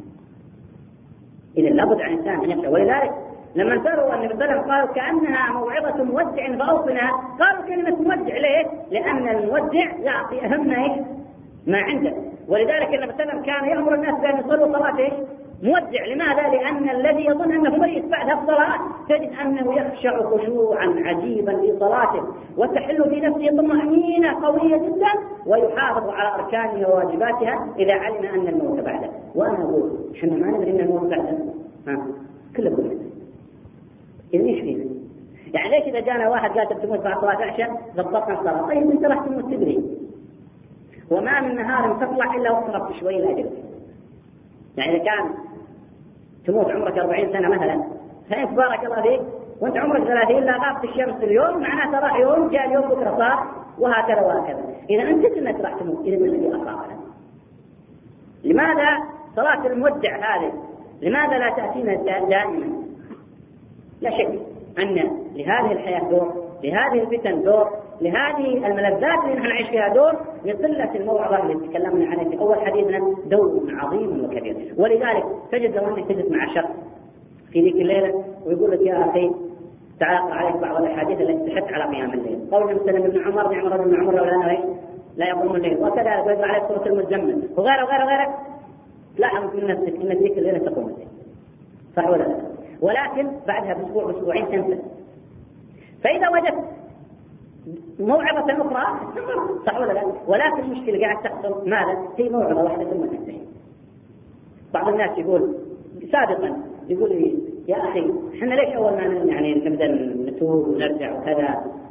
إذا لابد عن الإنسان أن يخشى. ولذلك لما انتظروا النبي صلى الله عليه وسلم قالوا كأنها موعظة مودع فأوصنا، قالوا كلمة مودع ليه؟ لأن المودع يعطي أهم ما عنده. ولذلك النبي صلى الله عليه وسلم كان يأمر الناس بأن يصلوا صلاة مودع. لماذا؟ لأن الذي يظن أنه مريض بعد الصلاة تجد أنه يخشع خشوعا عجيبا في صلاته، وتحل في نفسه طمأنينة قوية جدا، ويحافظ على أركانها وواجباتها إذا علم أن الموت بعده. وأنا أقول إحنا ما ندري أن الموت بعده، ها كله كله إذا إيش فيه؟ يعني ليش إذا جانا واحد قال تموت بعد صلاة العشاء ضبطنا الصلاة؟ طيب أنت راح تموت تدري، وما من نهار تطلع إلا وقربت شوي الأجل. يعني إذا كان تموت عمرك أربعين سنة مثلا، فإنك بارك الله فيك وأنت عمرك ثلاثين لا غابت الشمس اليوم، معناته راح يوم جاء اليوم بكرة صار، وهكذا وهكذا. إذا أنت أنك راح تموت، إذا من الذي أصابنا؟ لماذا صلاة المودع هذه لماذا لا تأتينا دائما؟ لا شك أن لهذه الحياة دور، لهذه الفتن دور، لهذه الملذات اللي نحن نعيش فيها دور، لقلة الموعظة اللي تكلمنا عنها في أول حديثنا دور عظيم وكبير. ولذلك تجد لو أنك تجد مع شخص في ذيك الليلة ويقول لك يا أخي تعاقى عليك بعض الأحاديث التي تحث على قيام الليل، قول مثلا ابن عمر نعم رجل ابن عمر لولا أنه لا يقوم الليل، وكذلك ويقول عليك سورة المزمل وغيره وغيره وغيره. تلاحظ من نفسك أن ذيك الليلة تقوم الليل، صح ولا لا؟ ولكن بعدها بأسبوع بأسبوعين تنسى. فإذا وجدت موعظة أخرى صح ولا لا؟ ولكن المشكلة قاعد تحصل ماذا؟ هي موعظة واحدة ثم تنتهي. بعض الناس يقول سابقا يقول لي يا أخي احنا ليش أول ما يعني نبدأ نتوب ونرجع وكذا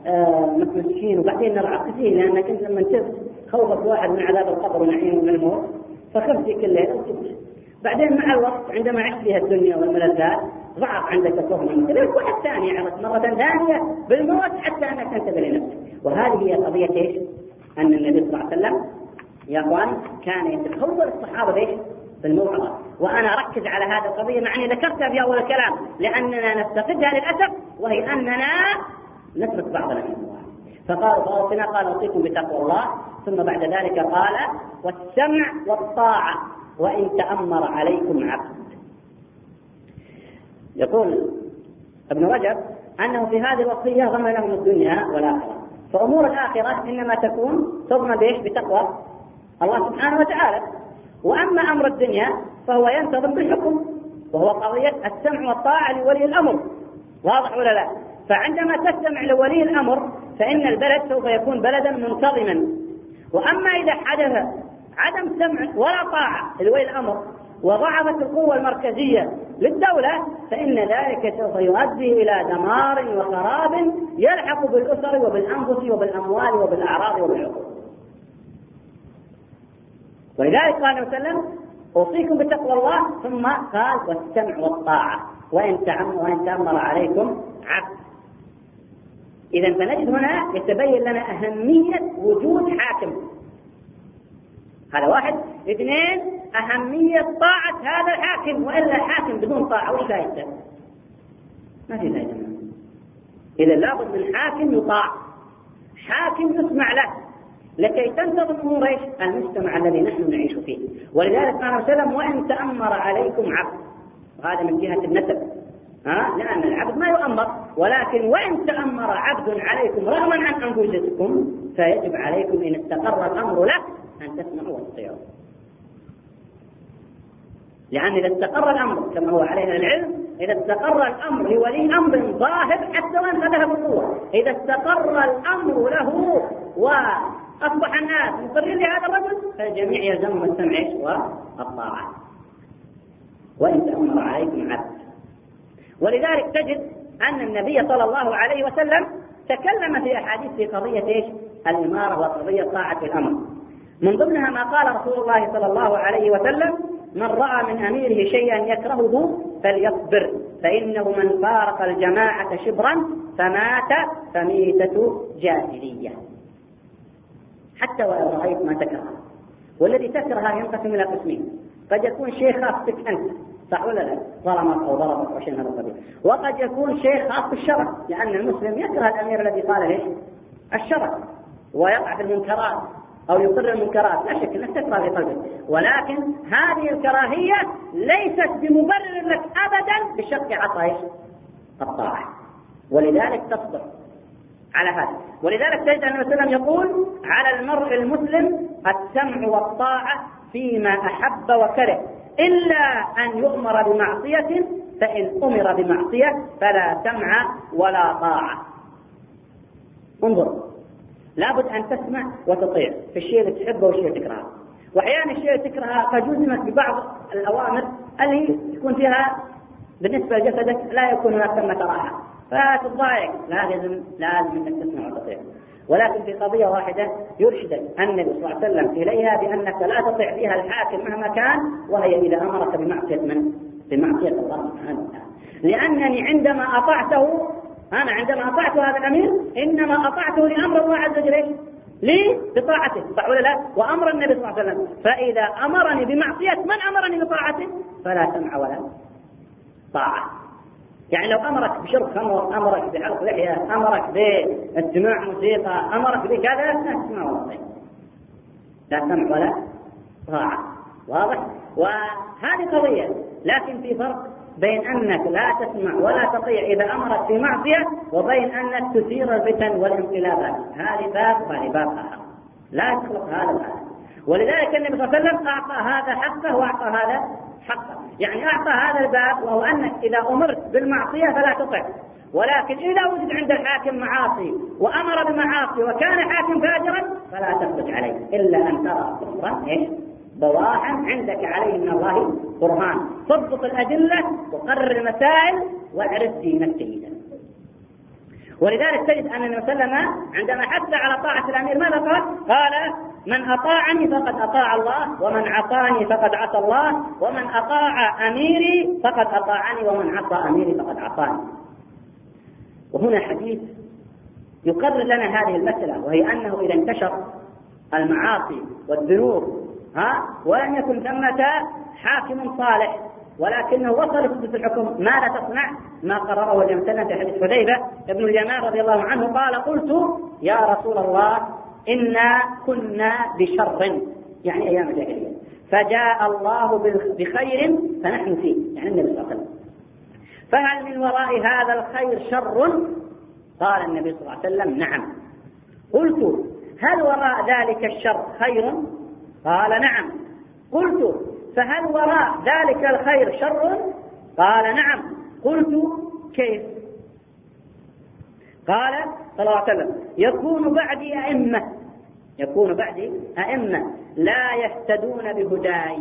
متمسكين وبعدين نرعى كثير، لأنك أنت لما تبت خوفك واحد من عذاب القبر ونعيمه من الموت فخفتي كل ليلة وتبت. بعدين مع الوقت عندما عشت فيها الدنيا والملذات ضعف عندك الخوف من ذلك، واحد ثاني يعرض مرة ثانية بالموت حتى أنك تنتبه لنفسك. وهذه هي قضية إيش؟ أن النبي صلى الله عليه وسلم يا أخوان كان يتخوف الصحابة إيش؟ بالموعظة. وأنا أركز على هذه القضية مع أني ذكرتها في أول الكلام لأننا نفتقدها للأسف، وهي أننا نترك بعض الأمور. فقال فأوصنا قال أوصيكم بتقوى الله، ثم بعد ذلك قال والسمع والطاعة وإن تأمر عليكم عبد. يقول ابن رجب أنه في هذه الوصية ضمن لهم الدنيا والآخرة، فأمور الآخرة إنما تكون تضمن بإيش؟ بتقوى الله سبحانه وتعالى. وأما أمر الدنيا فهو ينتظم بالحكم، وهو قضية السمع والطاعة لولي الأمر. واضح ولا لا؟ فعندما تستمع لولي الأمر فإن البلد سوف يكون بلدا منتظما. وأما إذا حدث عدم سمع ولا طاعة لولي الأمر وضعفت القوة المركزية للدولة فإن ذلك سوف يؤدي إلى دمار وخراب يلحق بالأسر وبالأنفس وبالأموال وبالأعراض وبالعقول. ولذلك قال النبي صلى الله عليه وسلم أوصيكم بتقوى الله، ثم قال والسمع والطاعة وإن تأمر عليكم عبد. إذا فنجد هنا يتبين لنا أهمية وجود حاكم. هذا واحد. اثنين، أهمية طاعة هذا الحاكم، وإلا الحاكم بدون طاعة وش فائدته؟ ما في فائدة. إذا لابد من حاكم يطاع، حاكم يسمع له لكي تنتظم أمور إيش؟ المجتمع الذي نحن نعيش فيه. ولذلك قال النبي صلى الله عليه وسلم وإن تأمر عليكم عبد، وهذا من جهة النسب، ها؟ لأن العبد ما يؤمر، ولكن وإن تأمر عبد عليكم رغما عن أنفسكم فيجب عليكم إن استقر الأمر له أن تسمعوا وتطيعوا. لأن إذا استقر الأمر كما هو علينا العلم، إذا استقر الأمر لولي أمر ظاهر حتى وإن خذها بالقوة، إذا استقر الأمر له وأصبح الناس مقرين لهذا الرجل فالجميع يلزمهم السمع والطاعة. وإن تأمر عليكم عبد. ولذلك تجد أن النبي صلى الله عليه وسلم تكلم في أحاديث في قضية إيش؟ الإمارة وقضية طاعة الأمر. من ضمنها ما قال رسول الله صلى الله عليه وسلم من رأى من أميره شيئا يكرهه فليصبر، فإنه من فارق الجماعة شبرا فمات فميتة جاهلية. حتى ولو رأيت ما تكره، والذي تكره ينقسم إلى قسمين. قد يكون شيء خاص بك أنت، صح ولا لا؟ ظلمك أو ضربك أو شيء من هذا القبيل. وقد يكون شيء خاص بالشرع، لأن المسلم يكره الأمير الذي قال ليش؟ الشرع، ويقع في المنكرات أو يقر المنكرات، لا شك أنك تكره في قلبك، ولكن هذه الكراهية ليست بمبرر لك أبدا بشق عطاء الطاعة، ولذلك تصبر على هذا. ولذلك تجد أن النبي صلى الله عليه وسلم يقول على المرء المسلم السمع والطاعة فيما أحب وكره، إلا أن يؤمر بمعصية، فإن أمر بمعصية فلا سمع ولا طاعة. انظر، لابد أن تسمع وتطيع في الشيء اللي تحبه والشيء اللي تكرهه. وأحيانا الشيء اللي تكرهه قد يلزمك ببعض الأوامر اللي تكون فيها بالنسبة لجسدك لا يكون هناك ثمة راحة فتضايق، لازم لازم أنك تسمع وتطيع. ولكن في قضية واحدة يرشدك النبي صلى الله عليه وسلم إليها بأنك لا تطيع فيها الحاكم مهما كان، وهي إذا أمرك بمعصية من؟ بمعصية الله سبحانه وتعالى. لأنني عندما أطعته أنا عندما أطعت هذا الأمير إنما أطعته لأمر الله عز وجل لي بطاعته، صح ولا لا؟ وأمر النبي صلى الله عليه وسلم، فإذا أمرني بمعصية من أمرني بطاعته فلا سمع ولا طاعة. يعني لو أمرك بشرب خمر، أمرك بحلق لحية، أمرك باستماع موسيقى، أمرك بكذا لا تسمع ولا طاعة، لا سمع ولا طاعة. واضح؟ وهذه قضية. لكن في فرق بين أنك لا تسمع ولا تطيع إذا أمرك في معصية، وبين أنك تثير الفتن والانقلابات. هذه باب وهذه باب آخر، لا تخلق هذا الآن. ولذلك النبي صلى الله عليه وسلم أعطى هذا حقه وأعطى هذا حقه. يعني أعطى هذا الباب، وهو أنك إذا أمرت بالمعصية فلا تطع، ولكن إذا وجد عند الحاكم معاصي وأمر بمعاصي وكان حاكم فاجرا فلا تثبت عليه إلا أن ترى كفرا إيش؟ بواحا عندك عليه من الله برهان. ضبط الأدلة وقرر المسائل واعرف دينك جيدا. ولذلك تجد أن النبي صلى الله عليه وسلم عندما حث على طاعة الأمير ماذا قال؟ قال: من أطاعني فقد أطاع الله، ومن عصاني فقد عصى الله، ومن أطاع أميري فقد أطاعني، ومن عصى أميري فقد عصاني. وهنا حديث يقرر لنا هذه المسألة، وهي أنه إذا انتشر المعاصي والذنوب ها ولم يكن ثمة حاكم صالح ولكنه وصل في الحكم، ماذا تصنع؟ ما قرره النبي صلى الله عليه وسلم في حديث حذيفة ابن اليمان رضي الله عنه قال: قلت يا رسول الله إنا كنا بشر، يعني أيام الجاهلية، فجاء الله بخير فنحن فيه، يعني النبي صلى الله عليه وسلم، فهل من وراء هذا الخير شر؟ قال النبي صلى الله عليه وسلم: نعم. قلت: هل وراء ذلك الشر خير؟ قال: نعم. قلت: فهل وراء ذلك الخير شر؟ قال: نعم. قلت: كيف؟ قال صلى الله عليه وسلم: يكون بعدي أئمة يكون بعدي أئمة لا يهتدون بهداي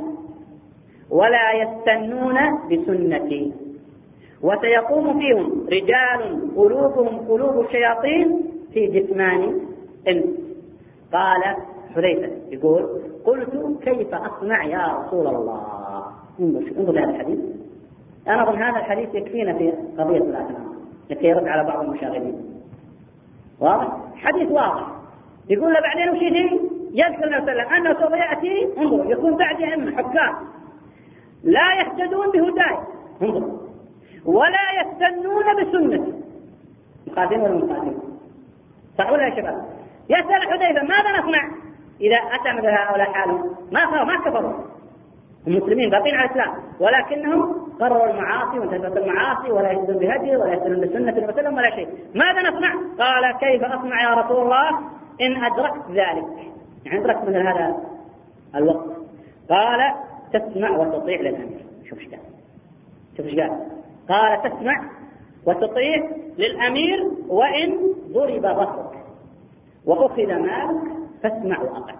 ولا يستنون بسنتي، وسيقوم فيهم رجال قلوبهم قلوب الشياطين في جثمان إنس. قال حذيفة يقول: قلت: كيف أصنع يا رسول الله؟ انظر هذا الحديث. أنا أظن هذا الحديث يكفينا في قضية الأسماء لكي يرد على بعض المشاغبين. واضح؟ حديث واضح. يقول له بعدين وش يجي؟ يذكر النبي صلى الله عليه وسلم أنه سوف يأتي، انظر، يكون بعد أئمة حكام لا يهتدون بهداي، انظر، ولا يستنون بسنتي. مقاتلين ولا مقاتلين؟ صح ولا يا شباب؟ يسأل حذيفة: ماذا نصنع إذا أتى مثل هؤلاء حالهم؟ ما صاروا، ما كفروا، المسلمين باقين على الإسلام، ولكنهم قرروا المعاصي وانتهت المعاصي ولا يهتدون بهدي ولا يهتدون بسنة النبي صلى الله عليه وسلم ولا شيء. ماذا نصنع؟ قال: كيف أصنع يا رسول الله إن أدركت ذلك؟ يعني أدركت مثل هذا الوقت. قال: تسمع وتطيع للأمير. شوف ايش قال، شوف ايش قال. قال: تسمع وتطيع للأمير وإن ضرب ظهرك وأخذ مالك فاسمع وأطع.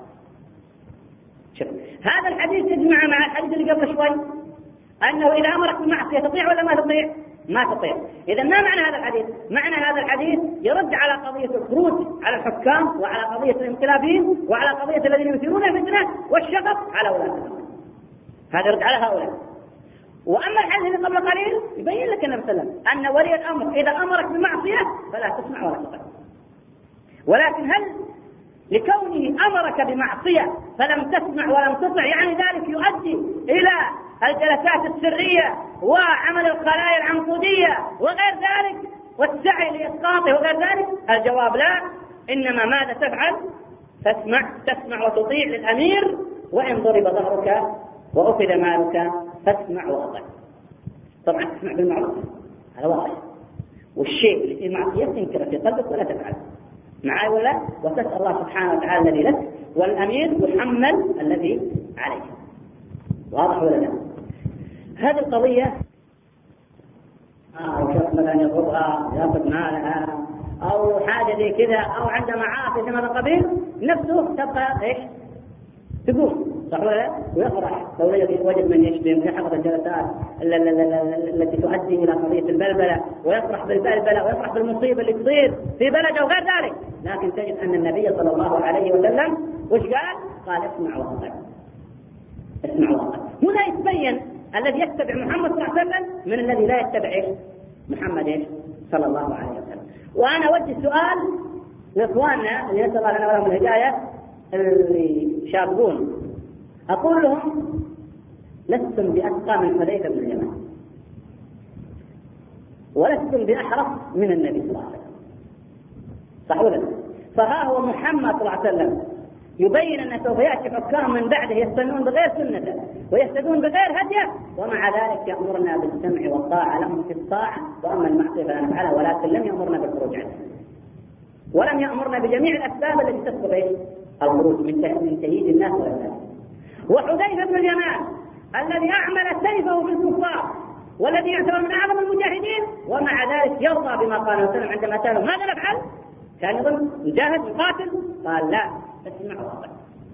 شوف هذا الحديث يجمع مع الحديث اللي قبل شوي، أنه إذا أمرك بالمعصية تطيع ولا ما تطيع؟ ما تطيع. إذا ما معنى هذا الحديث؟ معنى هذا الحديث يرد على قضية الخروج على الحكام وعلى قضية الانقلابيين وعلى قضية الذين يثيرون الفتنة والشغب على ولاة الأمر. هذا يرد على هؤلاء. وأما الحديث اللي قبل قليل يبين لك النبي صلى الله عليه وسلم أن ولي الأمر إذا أمرك بمعصية فلا تسمع ولا تطيع. ولكن هل لكونه أمرك بمعصية فلم تسمع ولم تطع يعني ذلك يؤدي إلى الجلسات السرية وعمل الخلايا العنقودية وغير ذلك والسعي لإسقاطه وغير ذلك؟ الجواب لا. إنما ماذا تفعل؟ تسمع تسمع وتطيع للأمير وإن ضرب ظهرك وأخذ مالك فاسمع وأطع. طبعا تسمع بالمعروف هذا واضح، والشيء اللي فيه معصية تنكره في قلبك ولا تفعله معاي ولا، وتسأل الله سبحانه وتعالى الذي لك والأمير يحمل الذي عليك. واضح ولا لا؟ هذه القضية أو شخص مثلا يضربها يأخذ مالها أو حاجة زي كذا أو عنده معاصي من هذا القبيل نفسه تبقى إيش؟ تقوم صح ولا لا؟ ويفرح لو وجد من يشبه من يحضر الجلسات التي تؤدي إلى قضية البلبلة، ويفرح بالبلبلة ويفرح بالمصيبة اللي تصير في بلده وغير ذلك. لكن تجد أن النبي صلى الله عليه وسلم وش قال؟ قال: اسمع وأطع. اسمع وأطع. هنا يتبين الذي يتبع محمد صلى الله عليه وسلم من الذي لا يتبع إيش؟ محمد إيش؟ صلى الله عليه وسلم. وأنا أوجه سؤال لإخواننا اللي نسأل الله لنا ولهم الهداية اللي شابون، أقول لهم: لستم بأتقى من حذيفة بن اليمان ولستم بأحرص من النبي صلى الله عليه وسلم، صح ولا لا؟ فها هو محمد صلى الله عليه وسلم يبين أن سوف يأتي حكام من بعده يستنون بغير سنته ويهتدون بغير هديه، ومع ذلك يأمرنا بالسمع والطاعة لهم في الطاعة، وأما المعصية فلا نفعلها، ولكن لم يأمرنا بالخروج عنها ولم يأمرنا بجميع الأسباب التي تسبق إيش؟ الخروج من تهييج الناس والناس. وحذيفة بن اليمان الذي أعمل سيفه في الكفار والذي يعتبر من أعظم المجاهدين، ومع ذلك يرضى بما قاله وسلم عندما سأله ماذا نفعل؟ كان يظن نجاهد نقاتل؟ قال: لا، اسمع وأطع.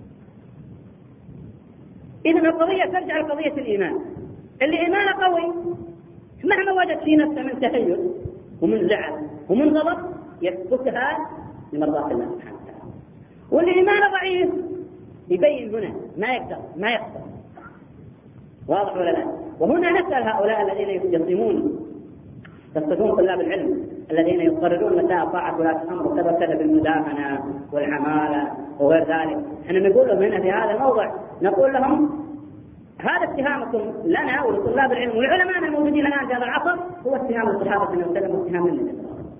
إذن القضية ترجع لقضية الإيمان. اللي إيمانه قوي مهما وجد في نفسه من تهيؤ ومن زعل ومن غضب يثبتها لمرضاة الله سبحانه وتعالى. واللي إيمانه ضعيف يبين هنا ما يقدر ما يقدر. واضح ولا لا؟ وهنا نسأل هؤلاء الذين يصمون يصفون طلاب العلم الذين يقررون متى طاعة ولاة الأمر وكذا وكذا بالمداهنة والعمالة وغير ذلك. احنا نقول لهم هنا في هذا الموضع نقول لهم هذا اتهامكم لنا ولطلاب العلم والعلماء الموجودين الآن في هذا العصر هو اتهام الصحابة أنهم سلموا اتهام لنا،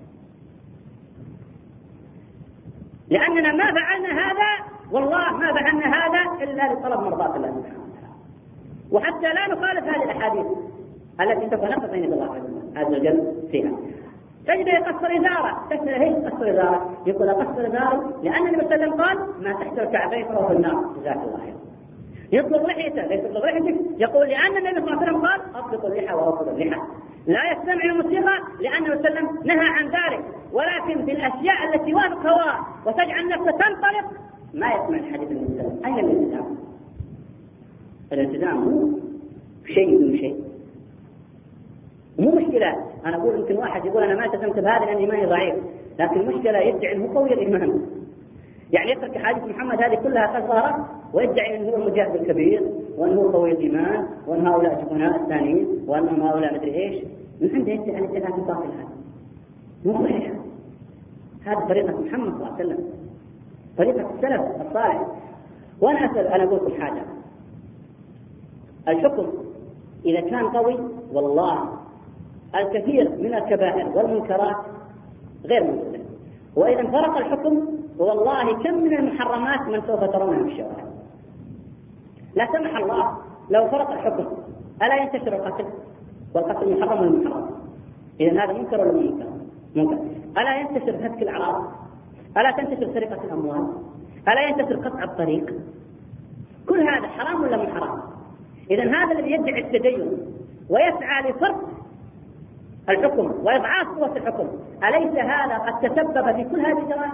لأننا ما فعلنا هذا والله ما فعلنا هذا إلا لطلب مرضاة الله سبحانه وتعالى، وحتى لا نخالف هذه الأحاديث التي سوف نقف بين الله عز وجل فيها. تجد يقصر إزارة، تسأل هي قصر إزارة، يقول قصر إزارة لأن النبي صلى الله عليه وسلم قال ما تحت الكعبين فهو في النار، جزاك الله خير. يطلق لحيته، لا يطلق لحيتك، يقول لأن النبي صلى الله عليه وسلم قال أطلق اللحى وأطلق اللحى. لا يستمع الموسيقى لأن النبي صلى الله عليه وسلم نهى عن ذلك، ولكن في الأشياء التي وافق هواه وتجعل نفسه تنطلق ما يسمع الحديث النبي صلى الله عليه وسلم. أين الالتزام؟ الالتزام مو شيء دون شيء، مو مشكلة. أنا أقول يمكن واحد يقول أنا ما التزمت بهذا لأن إيماني ضعيف، لكن المشكلة يدعي أنه قوي الإيمان، يعني يترك حديث محمد هذه كلها قصارى ويدعي أنه هو المجاهد الكبير وأنه قوي الإيمان وأن هؤلاء جبناء الثانيين وأنهم هؤلاء مدري إيش. من عنده يدعي الالتزام الباطل هذا مو صحيح. هذا طريقة محمد صلى الله عليه وسلم، طريقة السلف الصالح. وأنا أسأل أنا أقول لكم حاجة، الحكم إذا كان قوي والله الكثير من الكبائر والمنكرات غير موجودة، وإذا انفرق الحكم والله كم من المحرمات من سوف ترونها في الشوارع. لا سمح الله لو فرق الحكم ألا ينتشر القتل؟ والقتل محرم ولا محرم؟ إذا هذا منكر ولا منكر؟ منكر. ألا ينتشر هتك الأعراض؟ ألا تنتشر سرقة الأموال؟ ألا ينتشر قطع الطريق؟ كل هذا حرام ولا مو حرام؟ إذا هذا الذي يدعي التدين ويسعى لفرق الحكم وإضعاف قوة الحكم، أليس هذا قد تسبب في كل هذه الجرائم؟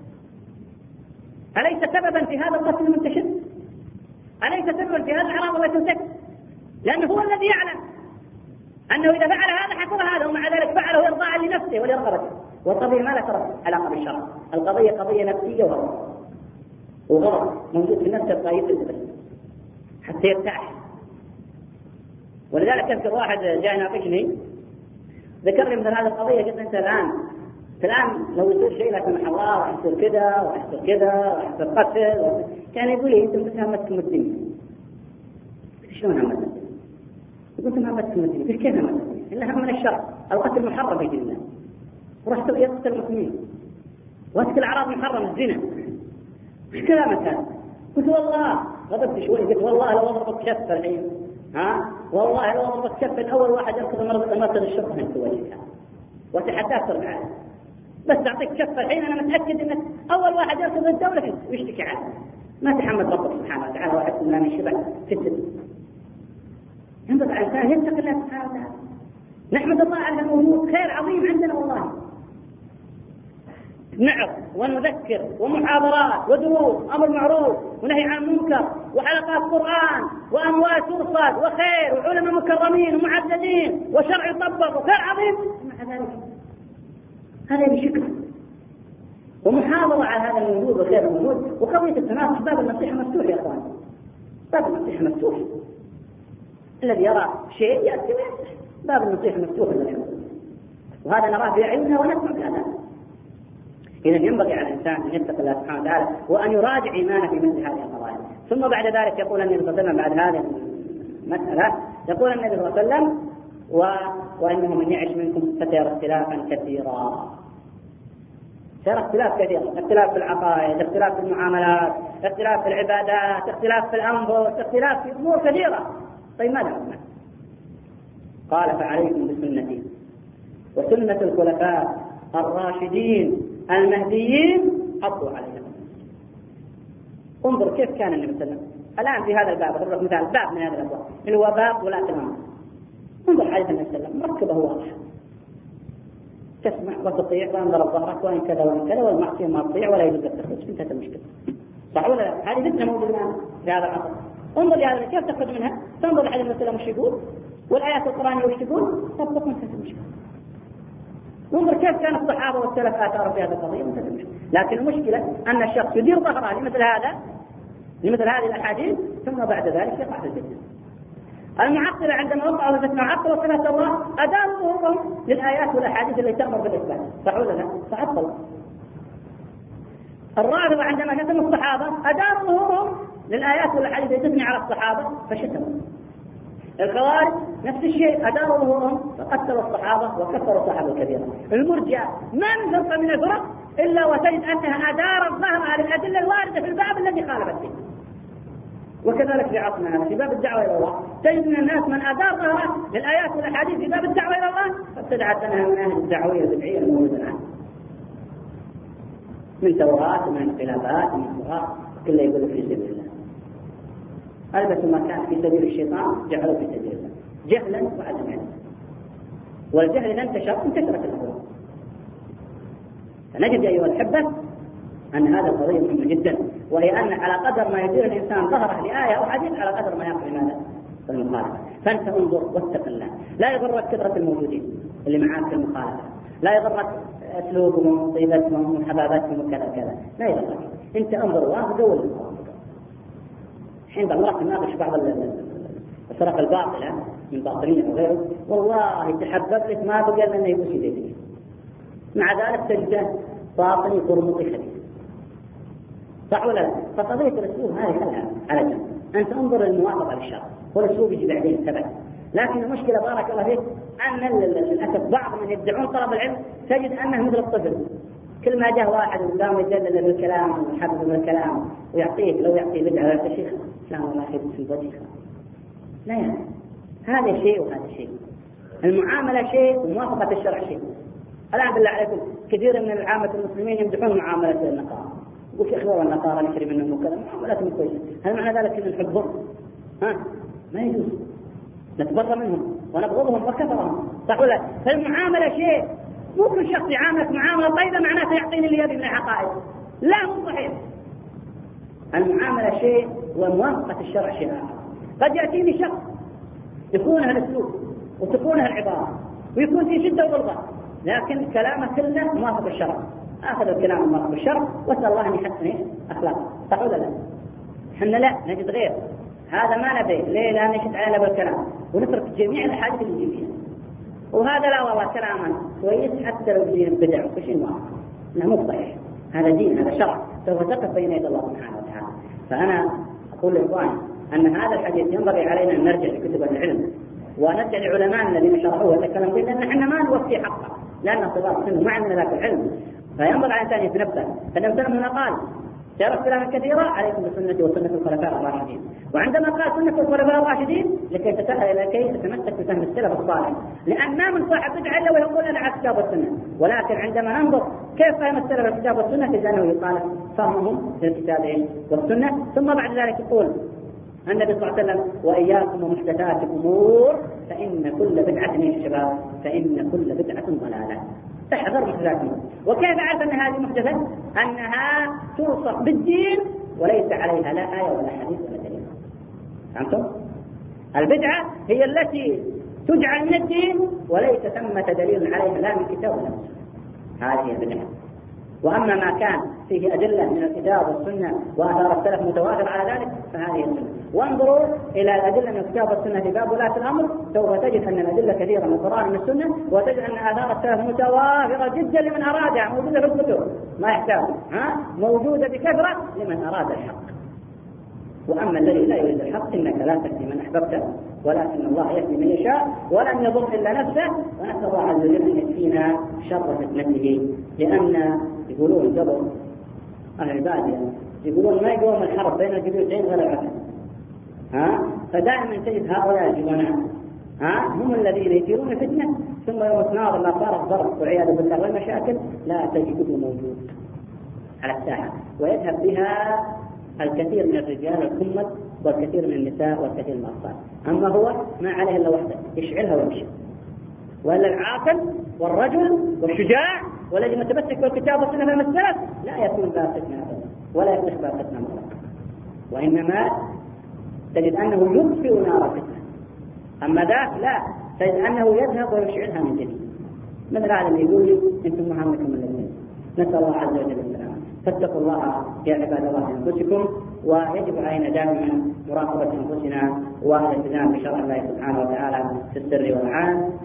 أليس سببا في هذا القتل المنتشر؟ أليس سببا في هذا الحرام التي تنتشر؟ لأنه هو الذي يعلم أنه إذا فعل هذا حصل هذا، ومع ذلك فعله إرضاء لنفسه ولرغبته. والقضية ما لها علاقة بالشرع، القضية قضية نفسية وغضب، وغضب موجود في نفس الطائف بس حتى يرتاح. ولذلك أذكر واحد جاء يناقشني ذكر لي مثل هذه القضية، قلت أنت الآن الآن لو يصير شيء لا سمح الله ويحصل كذا ويحصل كذا ويحصل قتل، كان يقول لي أنت متهمتكم الدنيا. شلون همتكم الدنيا؟ يقول أنت همتكم الدنيا، كيف همتكم الدنيا؟ إنها من الشرع، القتل محرم في دين الله، ورحت يقتل المسلمين، وهتك الأعراض محرم، الزنا، مش كلامك هذا؟ قلت والله غضبت شوي، قلت والله لو أضربك كف الحين، ها والله لو أضربك كف أول واحد يركض مركز الشرطة في وجهك وتحداك ترجع، بس أعطيك كف الحين أنا متأكد أنك أول واحد يركض الدولة ويشتكي عنه. ما تحمد ربك سبحانه وتعالى واحد من من شبع في السن. ينبغي على الإنسان يتقي الله سبحانه وتعالى. نحمد الله على الأمور، خير عظيم عندنا والله. نعظ ونذكر ومحاضرات ودروس، أمر معروف ونهي عن منكر وحلقات قرآن وأموال ترصد وخير وعلماء مكرمين ومعددين وشرع يطبق وخير عظيم. مع ذلك هذا بشكل ومحاضرة على هذا الموجود وخير الموجود. وقضية التناقش باب النصيحة مفتوح يا أخوان، باب النصيحة مفتوح. الذي يرى شيء يأتي ويفتح باب النصيحة مفتوح للحمد، وهذا نراه بأعيننا ونسمع بهذا. إذا ينبغي على الإنسان أن يتقي الله سبحانه وتعالى وأن يراجع إيمانه في مثل هذه القضايا. ثم بعد ذلك يقول النبي صلى الله عليه وسلم بعد هذه المسألة، يقول النبي صلى الله عليه وسلم و... وإنه من يعش منكم فسيرى اختلافا كثيرا. سيرى اختلاف كثير، اختلاف في العقائد، اختلاف في المعاملات، اختلاف في العبادات، اختلاف في الأنفس، اختلاف في أمور كثيرة. طيب ماذا نفعل؟ قال فعليكم بسنتي وسنة الخلفاء الراشدين المهديين عضوا عليها. انظر كيف كان النبي صلى الله عليه وسلم الآن في هذا الباب. أضرب لك مثال باب من هذا الأبواب اللي هو باب ولاة الأمر. انظر حديث النبي صلى الله عليه وسلم مركبه واضحة، تسمع وتطيع وأن ضرب ظهرك وإن كذا وإن كذا، والمعصية ما تطيع ولا يجوز التخرج. انتهت المشكلة. صح ولا لا؟ هذه فتنة موجودة الآن في هذا العصر. انظر لهذا كيف تخرج منها، تنظر لحديث النبي صلى الله عليه وسلم وش يقول والآيات القرآنية وش تقول، طبق انتهت المشكلة. انظر كيف كان الصحابة والسلف آثاروا في هذه القضية. لكن المشكلة أن الشخص يدير ظهره لمثل هذا لمثل هذه الأحاديث ثم بعد ذلك يقع في الفتنة. المعطلة عندما وقعوا في الفتنة وعطلوا صفات الله أداروا ظهورهم للآيات والأحاديث التي تأمر بالإثبات، صح ولا لا؟ فعطلوا. الرافضة عندما شتموا الصحابة أداروا ظهورهم للآيات والأحاديث التي تثني على الصحابة فشتموا. الخوارج نفس الشيء، أداروا ظهورهم فقتلوا الصحابة وكفروا صحابة كثيرا. المرجئة ما من فرقة من الفرق إلا وتجد أنها أدارت ظهرها للأدلة الواردة في الباب الذي خالفت فيه. وكذلك في عصرنا في باب الدعوة إلى الله تجد من الناس من أدار ظهره للآيات والأحاديث في باب الدعوة إلى الله فابتدعت أنها من أهل الدعوية البدعية الموجودة الآن، من توراة ومن انقلابات ومن صراط كله يقول في سبيل الله. ألبسوا ما كان في سبيل الشيطان جعلوا في سبيل الله جهلا وعدم علم، والجهل إذا انتشر انتشرت الأمور. فنجد أيها الأحبة أن هذا قضية مهمة جدا، وهي أن على قدر ما يدير الإنسان ظهره لآية أو حديث على قدر ما يقع لماذا؟ المخالفة. فأنت انظر واتق الله، لا يغرك كثرة الموجودين اللي معاك في المخالفة، لا يغرك أسلوبهم وطيبتهم وحبابتهم وكذا كذا، لا يغرك. أنت انظر واحد دول حين بأمرك تناقش بعض الفرق الباطلة من باطنية وغيره، والله تحبب لك ما بقى لنا يبوس يديك، مع ذلك تجده باطني قرمطي خبيث، صح ولا لا؟ فقضية الأسلوب هذه خلها على جنب، أنت انظر للموافقة للشرع والأسلوب يجي بعدين ثبت. لكن المشكلة بارك الله فيك أن للأسف بعض من يدعون طلب العلم تجد أنه مثل الطفل، كل ما جاء واحد وقام يجلل بالكلام ويحفظ بالكلام ويعطيك لو يعطي بدعة ويعطي شيخ لا والله خير في الوجه، لا يعني هذا شيء وهذا شيء، المعاملة شيء وموافقة الشرع شيء. الآن بالله عليكم كثير من العامة المسلمين يمدحون معاملة النصارى، يقول يا أخوة النصارى نشري منهم وكذا معاملاتهم كويسة، هل معنى ذلك أن نحبهم؟ ها ما يجوز، نتبرى منهم ونبغضهم وكفرهم، صح ولا؟ فالمعاملة شيء، مو كل شخص يعاملك معاملة طيبة معناته يعطيني اللي يبي من الحقائق، لا مو صحيح. المعاملة شيء وموافقة الشرع شيء آخر. قد يأتيني شخص يكونها الأسلوب وتكونها العبارة ويكون في شدة وغلظة، لكن كلامه كله موافق الشرع، آخذ الكلام موافق الشرع واسأل الله أن يحسن أخلاقه، صح ولا لا؟ احنا لا نجد غير هذا ما نبي، ليه؟ لا نشد علينا بالكلام ونترك جميع الأحاديث اللي نجي فيها، وهذا لا والله كلاما كويس حتى لو بدين البدع وكل موافق، لا مو صحيح، هذا دين هذا شرع سوف تقف بين يدي الله سبحانه وتعالى. فأنا أقول لإخواني أن هذا الحديث ينبغي علينا أن نرجع لكتب العلم ونرجع لعلماء الذين شرحوه وتكلموا فيه، لأن احنا ما نوفي حقه لأن صغار سنه ما عندنا ذاك العلم، فينبغي على الإنسان يتنبه. فالنبي هنا قال جرت كلاما كثيرا عليكم بسنتي وسنة الخلفاء الراشدين، وعندما قال سنة الخلفاء الراشدين لكي تتأهل لكي تتمسك بفهم السلف الصالح، لأن ما من صاحب بدعة إلا ويقول أنا على الكتاب والسنة، ولكن عندما ننظر كيف فهم السلف الكتاب والسنة تجد أنه يقال فهمهم للكتاب والسنة. ثم بعد ذلك يقول النبي صلى الله عليه وسلم وإياكم ومحدثات الأمور فإن كل بدعة يا شباب فإن كل بدعة ضلالة، تحذر محدثات الأمور. وكيف أعرف أن هذه محدثة؟ أنها توصف بالدين وليس عليها لا آية ولا حديث ولا دليل. فهمتم؟ البدعة هي التي تجعل من الدين وليس ثمة دليل عليها لا من كتاب ولا من سنة، هذه البدعة. وأما ما كان فيه أدلة من الكتاب والسنة وآثار السلف متواتر على ذلك فهذه السنة. وانظروا إلى الأدلة من الكتاب والسنة في باب ولاة الأمر سوف تجد أن الأدلة كثيرة من القرآن من السنة، وتجد أن آثار السلف متوافرة جدا لمن أرادها، موجودة في الكتب ما يحتاج ها موجودة بكثرة لمن أراد الحق. وأما الذي لا يريد الحق إنك لا تهدي من أحببته ولكن الله يهدي من يشاء ولن يضر إلا نفسه، ونسأل الله عز وجل أن يكفينا شر فتنته. لأن يقولون قبل أهل البادية يقولون ما يقوم الحرب بين الجبيوتين غير العقل، ها فدائما تجد هؤلاء الجبناء ها هم الذين يثيرون فتنة، ثم يوم تناظر ما صار الضرب والعياذ بالله والمشاكل لا تجده موجود على الساحة، ويذهب بها الكثير من الرجال الكمل والكثير من النساء والكثير من الأطفال. أما هو ما عليه إلا وحده يشعلها ويمشي، وإلا العاقل والرجل والشجاع والذي متمسك بالكتاب والسنة من السلف لا يكون بها فتنة أبدا ولا يفتح بها فتنة مطلقا، وإنما تجد أنه يطفئ نار الفتنة. أما ذاك لا، تجد أنه يذهب ويشعلها من جديد. مثل هذا اللي يقول لي أنتم محمدكم الاثنين. نسأل الله عز وجل السلامة. فاتقوا الله يا عباد الله أنفسكم، ويجب علينا دائما مراقبة أنفسنا والالتزام بشرع الله سبحانه وتعالى في السر والعلن،